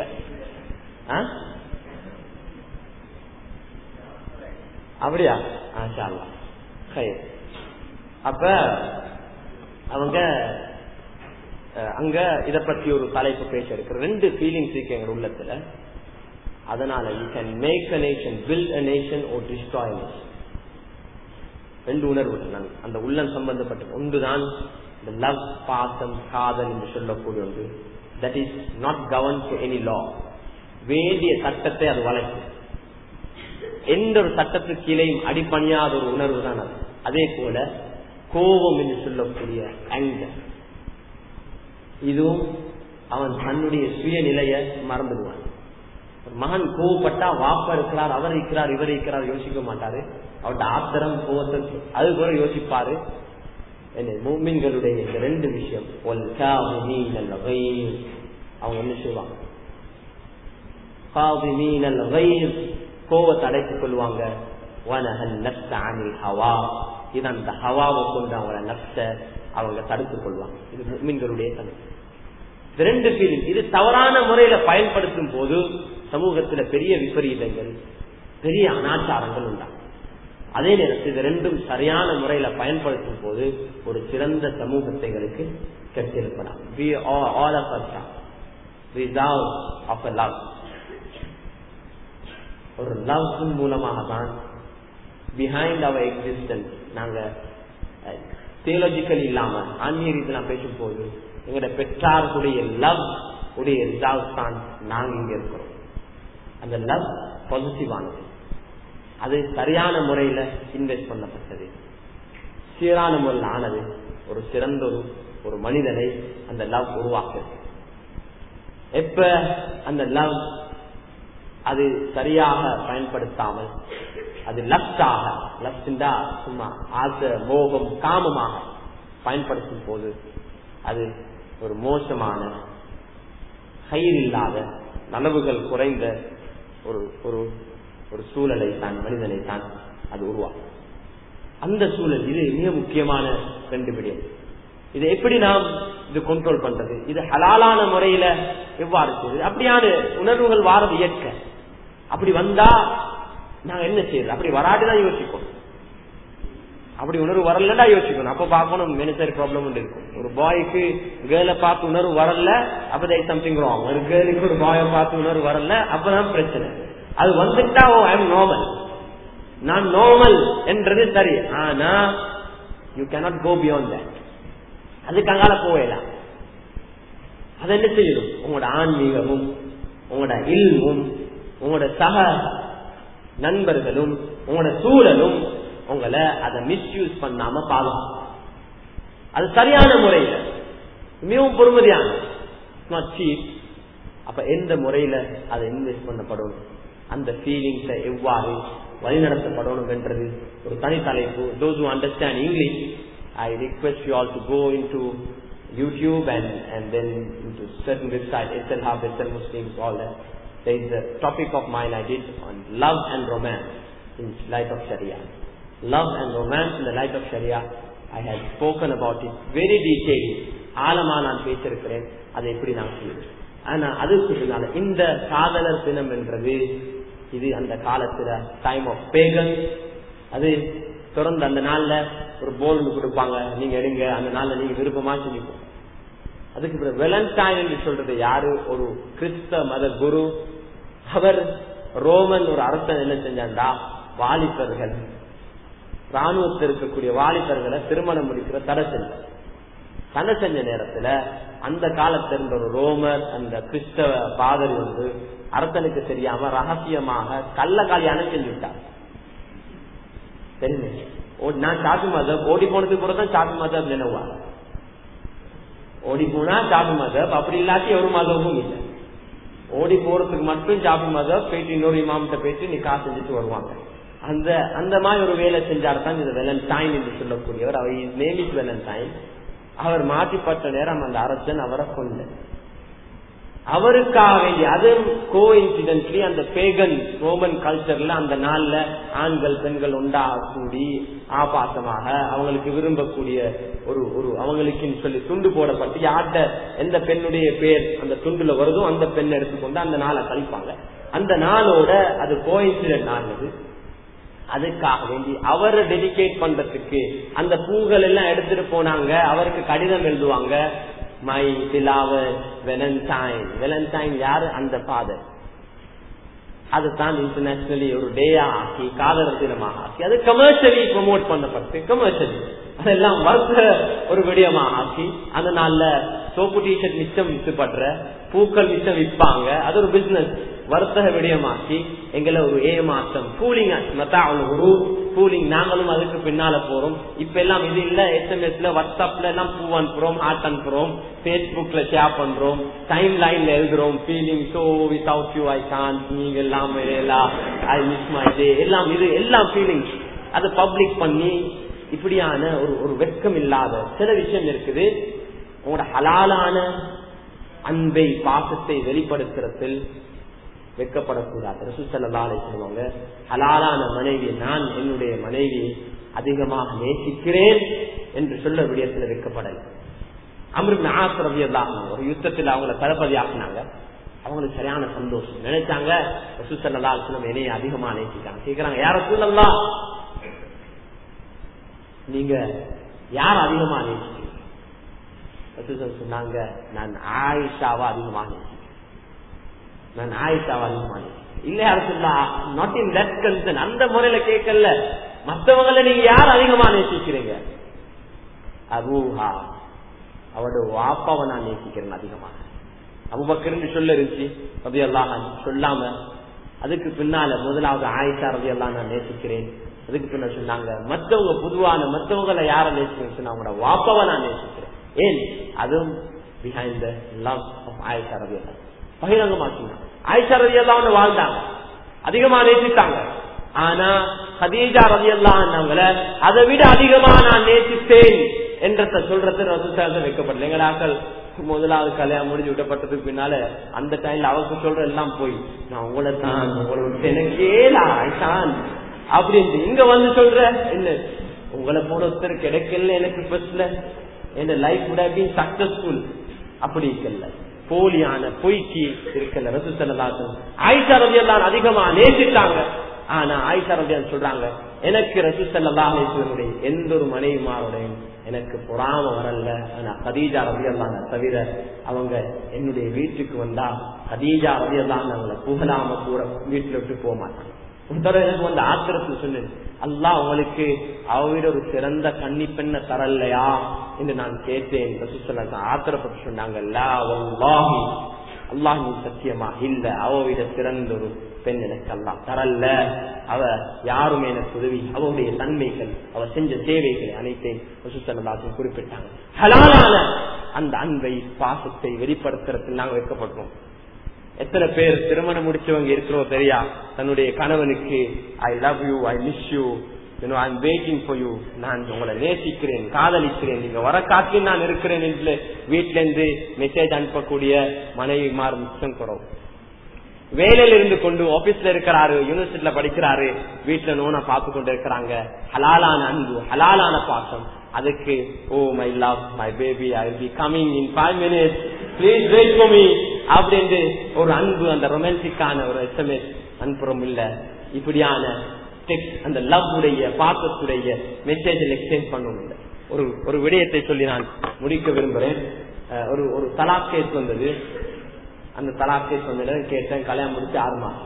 அப்படியா? இன்ஷா அல்லாஹ். அப்ப அவங்க அங்க இத பத்தி ஒரு தலைப்பு பேச இருக்கு. ரெண்டு ஃபீலிங்ஸ் இருக்கு எங்க உள்ளத்துல. அதனால you can make a nation, build a nation or destroy a nation. ரெண்டு உணர்வுகள் அந்த உள்ளம் சம்பந்தப்பட்ட ஒன்றுதான் இந்த லவ், பாசம், காதல் என்று சொல்லக்கூடிய ஒன்று. that is not governed to any law. வேண்டிய சட்டத்தை அது வளைக்கும். எந்த ஒரு சட்டத்துக்கு கீழையும் அடிப்பணியாத ஒரு உணர்வு தான் அது. அதே போல கோபம் என்று சொல்லக்கூடிய anger, இதுவும் அவன் தன்னுடைய சுயநிலைய மறந்துடுவான். மகன் கோவப்பட்டா வாப்பா இருக்கிறார், அவர் இருக்கிறார், இவர் இருக்கிறார் யோசிக்க மாட்டாரு. அவருடைய ஆத்திரம் கோவத்தை அது கூட யோசிப்பாரு. முஃமின்களுடைய இந்த ரெண்டு விஷயம், அவங்க என்ன செய்வாங்க, கோபத்தை அடைத்துக் கொள்வாங்க, இது அந்த ஹவாவை கொண்டு அவங்கள நப்ச அவங்க தடுத்துக் கொள்வாங்க. இது முஃமின்களுடைய தன்மை. ரெண்டு ஃபீலிங் இது தவறான முறையில பயன்படுத்தும் போது சமூகத்துல பெரிய விபரீதங்கள், பெரிய அனாச்சாரங்கள் உண்டாகும். அதே நேரத்தில் இது ரெண்டும் சரியான முறையில பயன்படுத்தும் போது ஒரு சிறந்த சமூகத்தைகளுக்கு கட்டிருக்கலாம். ஒரு லவ் மூலமாக தான் பிஹைண்ட் அவர் எக்ஸிஸ்டன்ஸ், நாங்க தியோலஜிக்கல் இல்லாம ஆன்மீக ரீதியில பேசும் போது எங்களோட பெற்றார்களுடைய லவ் உடைய ரிசல்ட் தான் நாங்க இங்க இருக்கிறோம். அந்த லவ் பாசிட்டிவானது, அது சரியான முறையில இன்வெஸ்ட் பண்ணப்பட்டது, சீரான முறையில் ஆனது. ஒரு சிறந்த ஒரு ஒரு மனிதனை அந்த லவ் உருவாக்குது. எப்ப அந்த லவ் அது சரியாக பயன்படுத்தாமல் அது லப்டாக, லப்டா சும்மா ஆசை, மோகம், காமமாக பயன்படுத்தும் போது அது ஒரு மோசமான, கயிறு இல்லாத, நனவுகள் குறைந்த ஒரு ஒரு ஒரு சூழலை தான், மனிதனை தான் அது உருவாக்கும். அந்த சூழல் இது மிக முக்கியமான ரெண்டு விடயம். இதை எப்படி நாம் இது கண்ட்ரோல் பண்றது, இது ஹலாலான முறையில எவ்வாறு செய்வது? அப்படியான உணர்வுகள் வாரது இயற்க. அப்படி வந்தா நாங்க என்ன செய்யறது? அப்படி வராதுதான் யோசிக்கணும். அப்படி உணர்வு வரலன்னா யோசிக்கணும். அப்ப பாக்கணும் மெனசரி ப்ராப்ளம் இருக்கும். ஒரு பாய்க்கு கேர்ளை பார்த்து உணர்வு வரல, அப்பதான் சம்திங் ராங். ஒரு கேர்ளுக்கு ஒரு பாயை பார்த்து உணர்வு வரல, அப்பதான் பிரச்சனை. அது வந்துட்டா ஓ ஐ எம் நார்மல், நான் நார்மல் என்றது சரி. ஆனா you cannot go beyond that. அதுக்கு அங்கால போகலாம். அது என்ன செய்யணும்? உங்களோட ஆன்மீகமும் உங்களோட இல்மும் உங்களோட சக நண்பர்களும் உங்களோட சூழலும் உங்களை அதை மிஸ்யூஸ் பண்ணாம பாதுகாக்கும். அது சரியான முறையில மிகவும் பொறுமதியான, அப்ப எந்த முறையில அதை இன்வெஸ்ட் பண்ணப்படும், அந்த ஃபீலிங்ஸை எவ்வாறு வழிநடத்தப்படணும் என்றது ஒரு தனி தலைப்பு. Those who understand English, I request you all to go into YouTube and and then into certain websites, S L Hub, S L Muslims, all that. There is a topic of mine I did on love and romance in light of Sharia. Love and romance in the light of Sharia. I had spoken about it very detailed. ஆழமா நான் பேசியிருக்கிறேன் அதை எப்படி நான் செய்வேன். ஆனா அதுக்கு பின்னால இந்த காதலர் தினம் என்றது இது அந்த காலத்துல டைம் ஆஃப் பேகன். அது தொடர்ந்து அந்த நாள்ல ஒரு போல் கொடுப்பாங்க, நீங்க எடுங்க, அந்த நாள்ல நீங்க விருப்பமா செஞ்சுக்கோ. அதுக்கு பிறகு வெலண்டைன் என்று சொல்றது யாரு? ஒரு கிறிஸ்தவ மத குரு. அவர் ரோமன் ஒரு அரசன் என்ன செஞ்சாண்டா, வாலிபர்கள், ராணுவத்தில் இருக்கக்கூடிய வாலிபர்களை திருமணம் முடிக்கிற தடை செஞ்சார். தடை செஞ்ச நேரத்துல அந்த காலத்தில் இருந்த ஒரு ரோமர் அந்த கிறிஸ்தவ பாதரி வந்து அரசனுக்கு தெரியாம ரகசியமாக கள்ள காலியான செஞ்சு விட்டார். தெரியுமே, நான் சாபி மதப் ஓடி போனதுக்கு கூட தான் சாபி மதப் நினைவாங்க. ஓடி போனா சாபி மதப், அப்படி இல்லாட்டி ஒரு மதமும் இல்லை. ஓடி போறதுக்கு மட்டும் சாபி மதப் போயிட்டு இன்னொரு இமாம்கிட்ட போயிட்டு நிக்கா செஞ்சுட்டு வருவாங்க. அந்த அந்த மாதிரி ஒரு வேலை செஞ்சார் தான் இந்த வெலண்டைன் என்று சொல்லக்கூடியவர். அவர் நேம் இஸ் வெலண்டைன். அவர் மாற்றிப்பட்ட நேரம் அந்த அரசன் அவரை கொண்டு அவருக்காக வேண்டிய, அது கோ இன்சிடென்ட்லி அந்த பேகன் ரோமன் கல்ச்சர்ல அந்த நாள்ல ஆண்கள் பெண்கள் உண்டா கூடி ஆபாசமாக அவங்களுக்கு விரும்பக்கூடிய ஒரு ஒரு அவங்களுக்கு சொல்லி துண்டு போடப்பட்டு யார்கிட்ட எந்த பெண்ணுடைய பேர் அந்த துண்டுல வருதோ அந்த பெண் எடுத்துக்கொண்டு அந்த நாளை கழிப்பாங்க. அந்த நாளோட அது கோ இன்சிடென்ட் ஆனது. அதுக்காக வேண்டி அவரை டெடிகேட் பண்றதுக்கு அந்த பூக்கள் எல்லாம் எடுத்துட்டு போனாங்க. அவருக்கு கடிதம் எழுதுவாங்க, மை beloved Valentine. Valentine யாரு? அந்த ஃபாதர். அதுதான் இன்டர்நேஷனலி ஒரு டேயா ஆக்கி காதலர் தினமாக ஆக்கி அது கமர்ஷியலி ப்ரொமோட் பண்ணப்பட்டு கமர்ஷியலி அதெல்லாம் வருஷ ஒரு விடயமாக ஆக்கி அந்த நாள்ல சோப்பு டிஷர்ட் மிச்சம் விற்றுப்படுற பூக்கள் மிச்சம் விற்பாங்க. அது ஒரு பிசினஸ் வர்த்தக விடயமாக்கி எங்களை ஒரு ஏமாற்றம் கூலிங் கூலிங் நாங்களும் அதுக்கு பின்னால போறோம். இப்ப எல்லாம் இது இல்ல, எஸ்எம்எஸ்ல வாட்ஸ்அப்ல எல்லாம் பூ அனுப்புறோம், ஹார்ட் அனுப்புறோம், பேஸ்புக்ல ஷேர் பண்றோம், டைம் லைன்ல எழுதுறோம், feeling so without you I can't, நீங்க எல்லாம் ஐ மிஸ் மை டே, எல்லாம் இது எல்லாம் ஃபீலிங்ஸ் அதை பப்ளிக் பண்ணி இப்படியான ஒரு ஒரு வெட்கம் இல்லாத சில விஷயம் இருக்குது. உங்களோட ஹலாலான அன்பை பாசத்தை வெளிப்படுத்துறதில் வெட்கப்படக்கூடாது. ரசூல் ஸல்லல்லாஹு அலைஹி வஸல்லம் சொல்லுவாங்க, ஹலாலான மனைவி நான் என்னுடைய மனைவி அதிகமாக நேசிக்கிறேன் என்று சொல்ல விடயத்தில் வெட்கப்படல. அம்ர் இப்னு ஆஸ் ரலியல்லாஹு அன்ஹு ஒரு யுத்தத்தில் அவங்களை தளபதி ஆக்கினாங்க. அவங்களுக்கு சரியான சந்தோஷம். நினைச்சாங்க ரசூல் ஸல்லல்லாஹு அலைஹி வஸல்லம் என்னைய அதிகமா நேசிக்கிறாங்க. கேக்குறாங்க, யா ரசூலல்லாஹ் நீங்க யார் அதிகமா நேசிக்கிறீங்க? ரசூல் சொன்னாங்க, நான் ஆயிஷாவை அதிகமா நேசிக்கிறேன். நான் ஆயிஷாவை அதிகமா நேசிக்கிறேன். இல்ல யா ரசூலல்லாஹ், நாட் இன் தட் கன்சர்ன், அந்த முறையில கேட்கல, மற்றவங்களை நீங்க யார் அதிகமா நேசிக்கிறீங்க? அபூஹா, அவரோட வாப்பாவை நான் நேசிக்கிறேன் அதிகமாக. அபூபக்கர் சொல்ல இருந்துச்சு ரலியல்லாஹு அன்ஹு, சொல்லாம அதுக்கு பின்னால முதலாவது ஆயிஷா ரலியல்லாஹு நான் நேசிக்கிறேன். அதுக்கு பின்ன சொன்னாங்க மற்றவங்க பொதுவான மற்றவங்களை யார நேசிக்கிறேன் சொன்னா அவங்களோட வாப்பாவை நான் நேசிக்கிறேன். ஏன்? அதுவும் behind the love of Ayesha ரலியல்லாஹு பகிரங்கமா சொன்னாங்க. ஆயிஷா ரலியல்லாஹு வாழ்ந்தாங்க, அதிகமா நேசித்தாங்க. ஆனா கதீஜா ரலியல்லாஹு அன்ஹாவங்கள அதை விட அதிகமா நான் நேசித்தேன் என்றத சொல்றது ரசூலுல்லாஹி வைக்கப்படல. எங்களாக்கள் முதலாவது கல்யாணம் முடிஞ்சு விடப்பட்டதுக்கு பின்னால அந்த டைம்ல அவருக்கு சொல்ற எல்லாம் போய் நான் உங்களை தான் உங்களை எனக்கே ஆயிஷான் அப்படின்னு இங்க வந்து சொல்ற என்ன உங்களை போன ஒருத்தர் கிடைக்கல எனக்கு பஸ்ல என் life would have been successful. அப்படி இருக்கல, போலியான பொய்க்கு இருக்கல. ரசூல் ஸல்லல்லாஹு அலைஹி வஸல்லம் ஆயிஷா ரலியல்லாஹு அதிகமா நேசித்தாங்க. ஆனா ஆயிஷா ரலியல்லாஹு சொல்றாங்க, எனக்கு ரசூல் ஸல்லல்லாஹு அலைஹி வஸல்லம் எந்த ஒரு மனைவிமாரோடையும் எனக்கு பொறாம வரல. ஆனா கதீஜா ரலியல்லாஹு தவிர அவங்க என்னுடைய வீட்டுக்கு வந்தா கதீஜா ரலியல்லாஹு அவங்களை புகழாம கூட வீட்டுல விட்டு போக மாட்டாங்க. எனக்கு வந்து ஆத்திரத்தில் சொன்னேன், அல்லாஹ் உங்களுக்கு அவவிட ஒரு சிறந்த கன்னி பெண்ணை தரலையா என்று நான் கேட்டேன். ஆத்திரப்பட்டு சொன்னாங்க, அல்லாஹ் நீ சத்தியமா இல்ல, அவவிட சிறந்த ஒரு பெண் எனக்கு அல்லாஹ் தரல. அவ யாருமே எனக்கு உதவி, அவருடைய தன்மைகள் அவ செஞ்ச சேவைகளை அனைத்தையும் குறிப்பிட்டாங்க. ஹலாலான அந்த அன்பை பாசத்தை வெளிப்படுத்துறதுக்கு நாங்க வைக்கப்பட்டோம். எத்தனை பேர் திருமணம் முடிச்சவங்க இருக்கிறோம் தெரியா, தன்னுடைய கணவனுக்கு I love you, I miss you, I am waiting for you, நான் உங்களை நேசிக்கிறேன், காதலிக்கிறேன், நீங்க வர காட்டி நான் இருக்கிறேன் என்று வீட்டுல இருந்து மெசேஜ் அனுப்பக்கூடிய மனைவி மாறு மிச்சம் குறவு. வேலையில இருந்து கொண்டு ஆபீஸ்ல இருக்கிறாரு, யூனிவர்சிட்டியில படிக்கிறாரு, வீட்டுல நோனா பார்த்து கொண்டு இருக்கிறாங்க. ஹலாலான அன்பு, ஹலாலான பாசம், அதுக்கு oh my love my baby I will be coming in five minutes please wait for me அப்படின்னு ஒரு அன்பு, அந்த ரொமான்டிக்கான ஒரு எஸ்எம்எஸ் அனுப்புறோம் இல்ல. இப்படியான டெக்ஸ்ட், அந்த லவ் உடைய பாசத்துடைய மெசேஜில் எக்ஸ்சேஞ்ச் பண்ணணும் இல்ல. ஒரு ஒரு விடயத்தை சொல்லி நான் முடிக்க விரும்புறேன். ஒரு ஒரு தலாக் கேஸ் வந்தது. அந்த தலாக் கேஸ் வந்தது கேட்டேன். கல்யாணம் முடிச்சு ஆறு மாசம்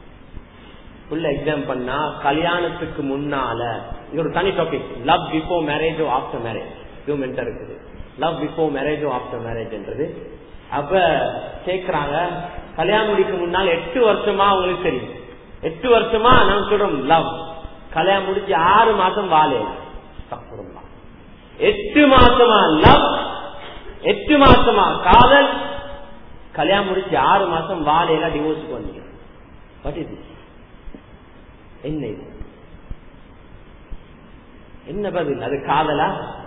ஃபுல் எக்ஸாம் பண்ணா கல்யாணத்துக்கு முன்னால, இது ஒரு தனி டாபிக், லவ் பிஃபோர் மேரேஜோ ஆஃப்டர் மேரேஜ், இது மென்டர் இருக்குது. லவ் பிஃபோர் மேரேஜோ ஆஃப்டர் மேரேஜ் என்றது. அப்ப கேக்குறாங்க, கல்யாணம் முடிக்க முன்னால் எட்டு வருஷமா உங்களுக்கு தெரியும், எட்டு வருஷமா நான் சொல்றோம் லவ், கல்யாணம் முடிச்சு ஆறு மாசம் வாழை, எட்டு மாசமா லவ், எட்டு மாசமா காதல், கல்யாணம் முடிச்சு ஆறு மாசம் வாழையில டிவோர்ஸுக்கு வந்தீங்க. பட் இது என்ன, இது என்ன பதில்? அது காதலா?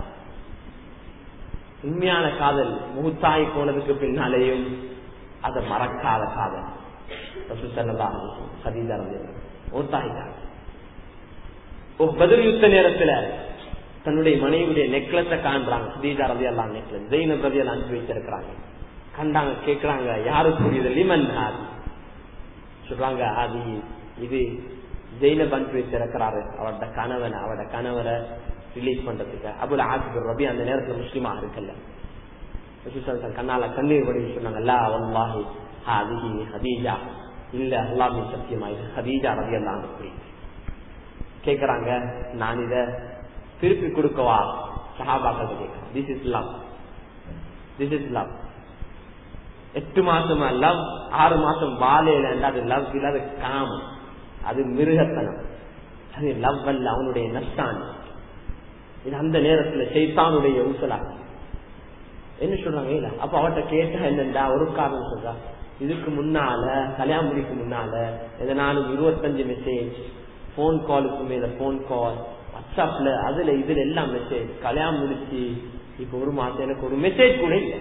உண்மையான காதல் முகத்தாய் போனதுக்கு பின்னாலேயும் அதை மறக்காத காதல். பத்ர் யுத்த நேரத்துல தன்னுடைய மனைவியுடைய நெக்லஸ காண்றாங்க. ஹதீஜா ரலியல்லாஹு அன்ஹா நெக்லஸ் ஜெயினப் ரலியல்லாஹு அன்ஹா வச்சிருக்காங்க. கண்டாங்க, கேக்குறாங்க யாரு புரியுது? லிமன் ஆதி சொல்றாங்க, ஆதி இது ஜெயினப் அனுப்பி வச்சிருக்கிறாரு அவரோட கணவன், அவரோட கணவரை ரிலீஸ் பண்றதுக்கு. அபுல் ஆசிபர் ரபி அந்த நேரத்துல முஸ்லிமா இருக்கல, கண்ணால கண்ணீர் வடி சொன்னாங்க, அல்லா வல்லாஹி ஹாதிஹி ஹதீஜா, இல்ல அல்லாஹ்வின் சத்தியமா இது ஹதீஜா ரலியல்லாஹு அன்ஹா. கேக்குறாங்க, நான் இத திருப்பி கொடுக்கவா? சஹாபாக்கள் கேட்கிறேன். This is love, this is love. எட்டு மாசமா லவ், ஆறு மாசம் வாழையில அது லவ் இல்லாத காமம், அது மிருகத்தனம், அது லவ் அல்ல, அவனுடைய நஷ்டான். இது அந்த நேரத்துல ஷைத்தானுடைய ஊசலா. என்ன சொல்றாங்க? இல்ல அப்ப அவட்ட கேட்டா என்னண்டா ஒரு காரணம் சொல்றா, இதுக்கு முன்னால கல்யாணம் முடிக்கு முன்னால எதனாலும் இருபத்தஞ்சு மெசேஜ், போன் காலுக்கு மேல போன் கால், வாட்ஸ்அப்ல அதுல இதுல எல்லாம் மெசேஜ். கல்யாணம் முடிச்சு இப்ப ஒரு மாசம் எனக்கு ஒரு மெசேஜ் கூட இல்ல,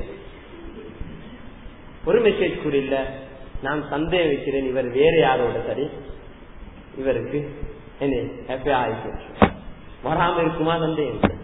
ஒரு மெசேஜ் கூட இல்ல. நான் சந்தேகம் வைக்கிறேன், இவர் வேற யாரோட சரி இவருக்கு என்ன வராம இருக்குமா சந்தேகம்.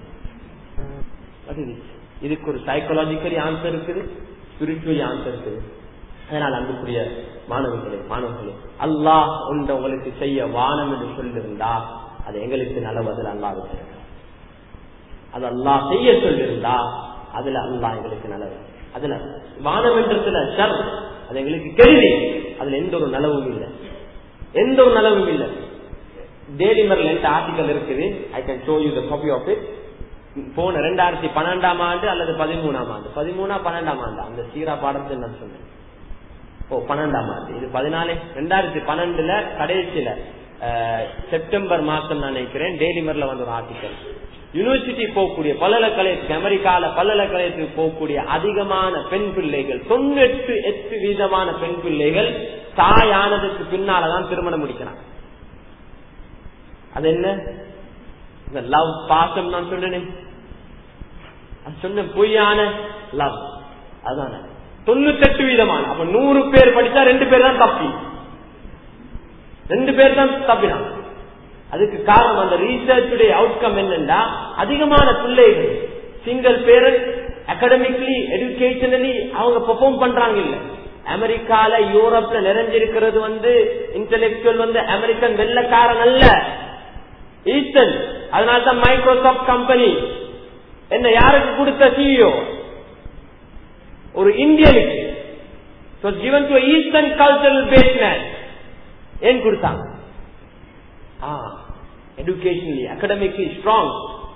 இதுக்கு ஒரு சைக்காலஜிக்கலி ஆன்சர் இருக்குது, ஸ்பிரிச்சுவலி ஆன்சர் இருக்குது. அதனால் அன்புக்குரிய மாணவர்களே மாணவர்களே அல்லாஹ் ஒன்று உங்களுக்கு செய்ய வானம் என்று சொல்லியிருந்தா அது எங்களுக்கு நல்லவதில் அல்லாஹ் அது அல்லாஹ் செய்ய சொல்லியிருந்தா அதுல அல்லாஹ் எங்களுக்கு நல்லது. அதுல வானம் என்றதுல ஷர் அது எங்களுக்கு கெடுதி, அதுல எந்த ஒரு நலவும் இல்லை, எந்த ஒரு நலவும் இல்லை. டெய்லி மர்ல எந்த ஆர்டிகல் இருக்குது, I can show you the copy of it. போன ரெண்டாயிரத்தி பன்னெண்டாம் ஆண்டு அல்லது பதிமூணாம் ஆண்டு, பதிமூணா பன்னெண்டாம் ஆண்டு அந்த சீரா பாடத்தை நான் சொன்னேன். ஓ பன்னெண்டாம் ஆண்டு, இது பதினாலு ரெண்டாயிரத்தி பன்னெண்டுல கடைசியில செப்டம்பர் மாசம் நான் நினைக்கிறேன் டெய்லி மர்ல வந்து ஒரு ஆர்டிகல். யூனிவர்சிட்டி போகக்கூடிய பல்கலைக்கழகத்துக்கு, அமெரிக்கால பல்கலைக்கழகத்துக்கு போகக்கூடிய அதிகமான பெண் பிள்ளைகள், தொண்ணூற்று எட்டு வீதமான பெண் பிள்ளைகள் தாயானதுக்கு பின்னாலதான் திருமணம் முடிக்கிறாங்க. அது என்ன இந்த லவ் பாசம் நான் சொன்னேன், சொன்ன பொய்யான லவ். அதான தொண்ணூத்தி எட்டு வீதமான, அப்ப நூறு பேர் படிச்சா ரெண்டு பேர் தான் தப்பி, ரெண்டு பேர் தான் தப்பினாங்க. அதுக்கு காரணம் அந்த ரீசர்ச் அவுட்கம் என்னன்னா அதிகமான பிள்ளைகள் சிங்கிள் பேரண்ட் அகாடமிக்லி எஜுகேஷனலி அவங்க பெர்ஃபார்ம் பண்றாங்க இல்ல. அமெரிக்கால யூரோப்ல நிறைஞ்சிருக்கிறது வந்து இன்டெலெக்சுவல் வந்து அமெரிக்கன் வெள்ளக்காரன் அல்ல, ஈஸ்டர்ன். அதனால்தான் மைக்ரோசாப்ட் கம்பெனி என்ன யாருக்கு கொடுத்த சிஇஓ ஒரு இந்தியனுக்கு ஈஸ்டர்ன் கல்ச்சரல் பேஸ்மேன் ஏன் கொடுத்தாங்க? Educationally academically strong.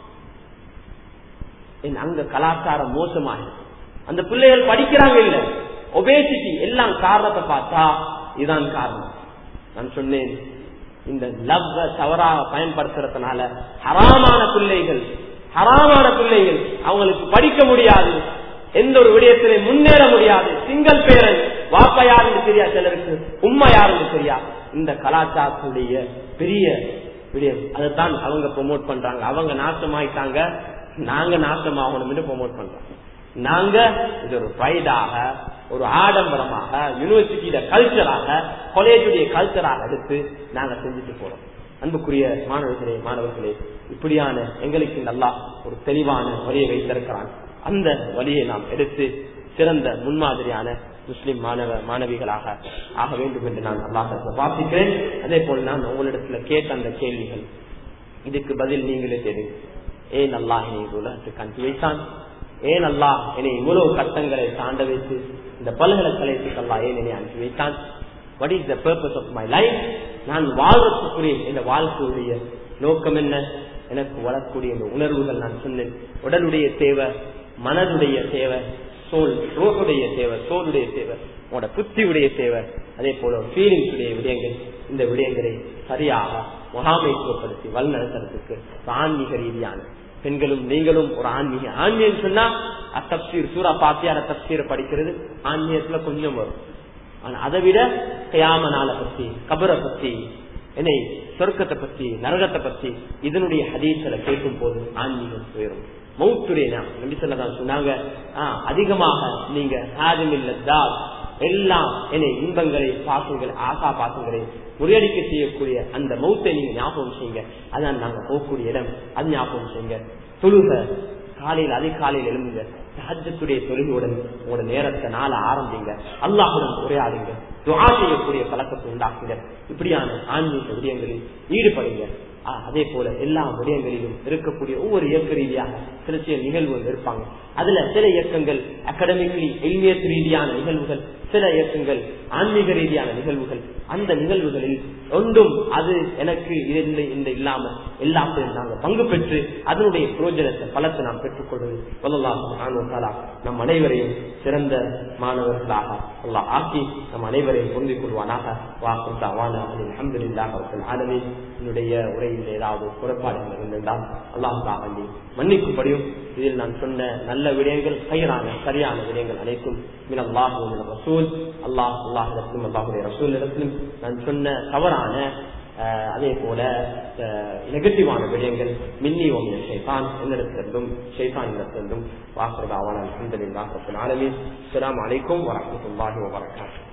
அங்க கலாச்சாரம் மோசமாக அந்த பிள்ளைகள் படிக்கிறாங்க இல்ல, ஒபேசிட்டி எல்லாம் காரணத்தை பார்த்தா இதுதான் காரணம். நான் சொன்னேன் இந்த லவ் தவறாக பயன்படுத்துறதுனால ஹராமான பிள்ளைகள் ஹராமான பிள்ளைகள் அவங்களுக்கு படிக்க முடியாது, எந்த ஒரு விடயத்திலே முன்னேற முடியாது. சிங்கிள் பேரன், வாப்பா யாருன்னு தெரியா, சிலருக்கு உம்மா யாருன்னு தெரியா. இந்த கலாச்சாரத்துடைய பெரிய விடயம் அதைத்தான் அவங்க ப்ரொமோட் பண்றாங்க. அவங்க நாசமாயிட்டாங்க, நாங்க நாசமாகணும் ப்ரொமோட் பண்றாங்க. நாங்க இது ஒரு ப்ரைடாக, ஒரு ஆடம்பரமாக, யூனிவர்சிட்டியில கல்ச்சராக, காலேஜுடைய கல்ச்சராக எடுத்து நாங்க செஞ்சுட்டு போறோம். அன்புக்குரிய மாணவர்களே மாணவர்களே இப்படியான எங்களுக்கு நல்லா ஒரு தெளிவான வழியை வைத்திருக்கிறான். அந்த வழியை நாம் எடுத்து சிறந்த முன்மாதிரியான முஸ்லிம் மாணவ மாணவிகளாக ஆக வேண்டும் என்று நான் அல்லாஹ் வாசிக்கிறேன். அதே போல் நான் உங்களிடத்துல கேட்ட அந்த கேள்விகள் இதுக்கு பதில் நீங்களே தெரியும். ஏன் அல்லாஹ் என்னை உலகத்துக்கு அனுப்பி வைத்தான், ஏன் அல்லாஹ் என்னை இவ்வளவு கட்டங்களை தாண்ட வைத்து இந்த பல்கலைக்கழகத்துக்கு அல்லாஹ் ஏன் என்னை அனுப்பி வைத்தான், what is the purpose of my life, நான் வாழ்றதுக்குரிய இந்த வாழ்க்கையுடைய நோக்கம் என்ன, எனக்கு வரக்கூடிய இந்த உணர்வுகள். நான் சொன்னேன் உடலுடைய தேவை, மனதுடைய தேவை, சோல் ரோஹுடைய தேவை, சோலுடைய தேவை, உங்களோட புத்தியுடைய தேவை, அதே போல ஃபீலிங்ஸ் உடைய விடயங்கள். இந்த விடயங்களை சரியாக முகாமைத்துவப்படுத்தி வழிநடத்துறதுக்கு ஆன்மீக ரீதியான பெண்களும் நீங்களும் ஒரு ஆன்மீக ஆன்மீகம் சொன்னா தப்சீர் சூரா பாத்தியார தப்சீரை படிக்கிறது ஆன்மீகத்துல கொஞ்சம் வரும். ஆனா அதை விட கியாம நாளை பத்தி, கபரை பத்தி, என்னை சொர்க்கத்தை பத்தி, நரகத்தை பத்தி இதனுடைய ஹதீஸ்களை கேட்கும் போது ஆன்மீகம் உயரும். மௌத்துடைய நபி ஸல்லல்லாஹு அலைஹி வஸல்லம் சொன்னாங்க, அதிகமாக நீங்க ஹாதிமில்லதால் எல்லாம் என்னை இன்பங்களை பாசங்களை ஆசா பாசங்களை முறியடிக்க செய்யக்கூடிய அந்த மௌத்தை நீங்க ஞாபகம் செய்யுங்க. அதான் நாங்க போகக்கூடிய இடம், அது ஞாபகம் செய்யுங்க. தொழுக காலையில் அதிகாலையில் எழுந்துங்க, தஹஜ்ஜுடைய தொழுகையுடன் உங்களோட நேரத்தை நாள ஆரம்பிங்க, அல்லாஹுடன் உரையாடுங்க, துஆ செய்யக்கூடிய பழக்கத்தை உண்டாக்குங்க. இப்படியான ஆன்மீக விடயங்களில் ஈடுபடுங்க. அதே போல எல்லா விடயங்களிலும் இருக்கக்கூடிய ஒவ்வொரு இயக்க ரீதியாக சில சில நிகழ்வுகள் இருப்பாங்க. அதுல சில இயக்கங்கள் அகாடமிக்லி இல்மியத் ரீதியான நிகழ்வுகள், சில இயக்கங்கள் ஆன்மீக ரீதியான நிகழ்வுகள். அந்த நிகழ்வுகளில் ஒன்றும் அது எனக்கு இந்த இல்லாம எல்லாத்தையும் நாங்கள் பங்கு பெற்று அதனுடைய பிரயோஜனத்தை பலத்தை நாம் பெற்றுக் கொள்வது அல்லாஹ் சுப்ஹானஹு வ தஆலா நம் அனைவரையும் சிறந்த மாணவர்களாக அல்லாஹ் ஆக்கி நம் அனைவரையும் பொருந்திக் கொள்வானாக. வாஹிரு தஅவானா அல்ஹம்துலில்லாஹி ரப்பில் ஆலமீன். என்னுடைய உரையில் ஏதாவது குறைபாடுகள் இருந்தால் அல்லாஹ் தாண்டி மன்னிக்கும்படியும், இதில் நான் சொன்ன நல்ல விடயங்கள் கைரான சரியான விடயங்கள் அனைத்தும் மினல்லாஹி வ மின ரசூல் அல்லாஹ் அல்லாஹ்விடத்திலும் அல்லாஹ்வுடைய ரசூலிடத்திலும், நான் சொன்ன தவறான அதே போல நெகட்டிவான விடயங்கள் மின்னி ஓமிய ஷைத்தான் என்னிடத்திலிருந்தும் ஷைத்தானிடத்திலிருந்தும் வாசல் ஆவான அல்ஹம்துலில்லாஹ் ரப்பில் ஆலமீன். அஸ்ஸலாமு அலைக்கும் வரஹ்மத்துல்லாஹி வபரகாத்துஹு.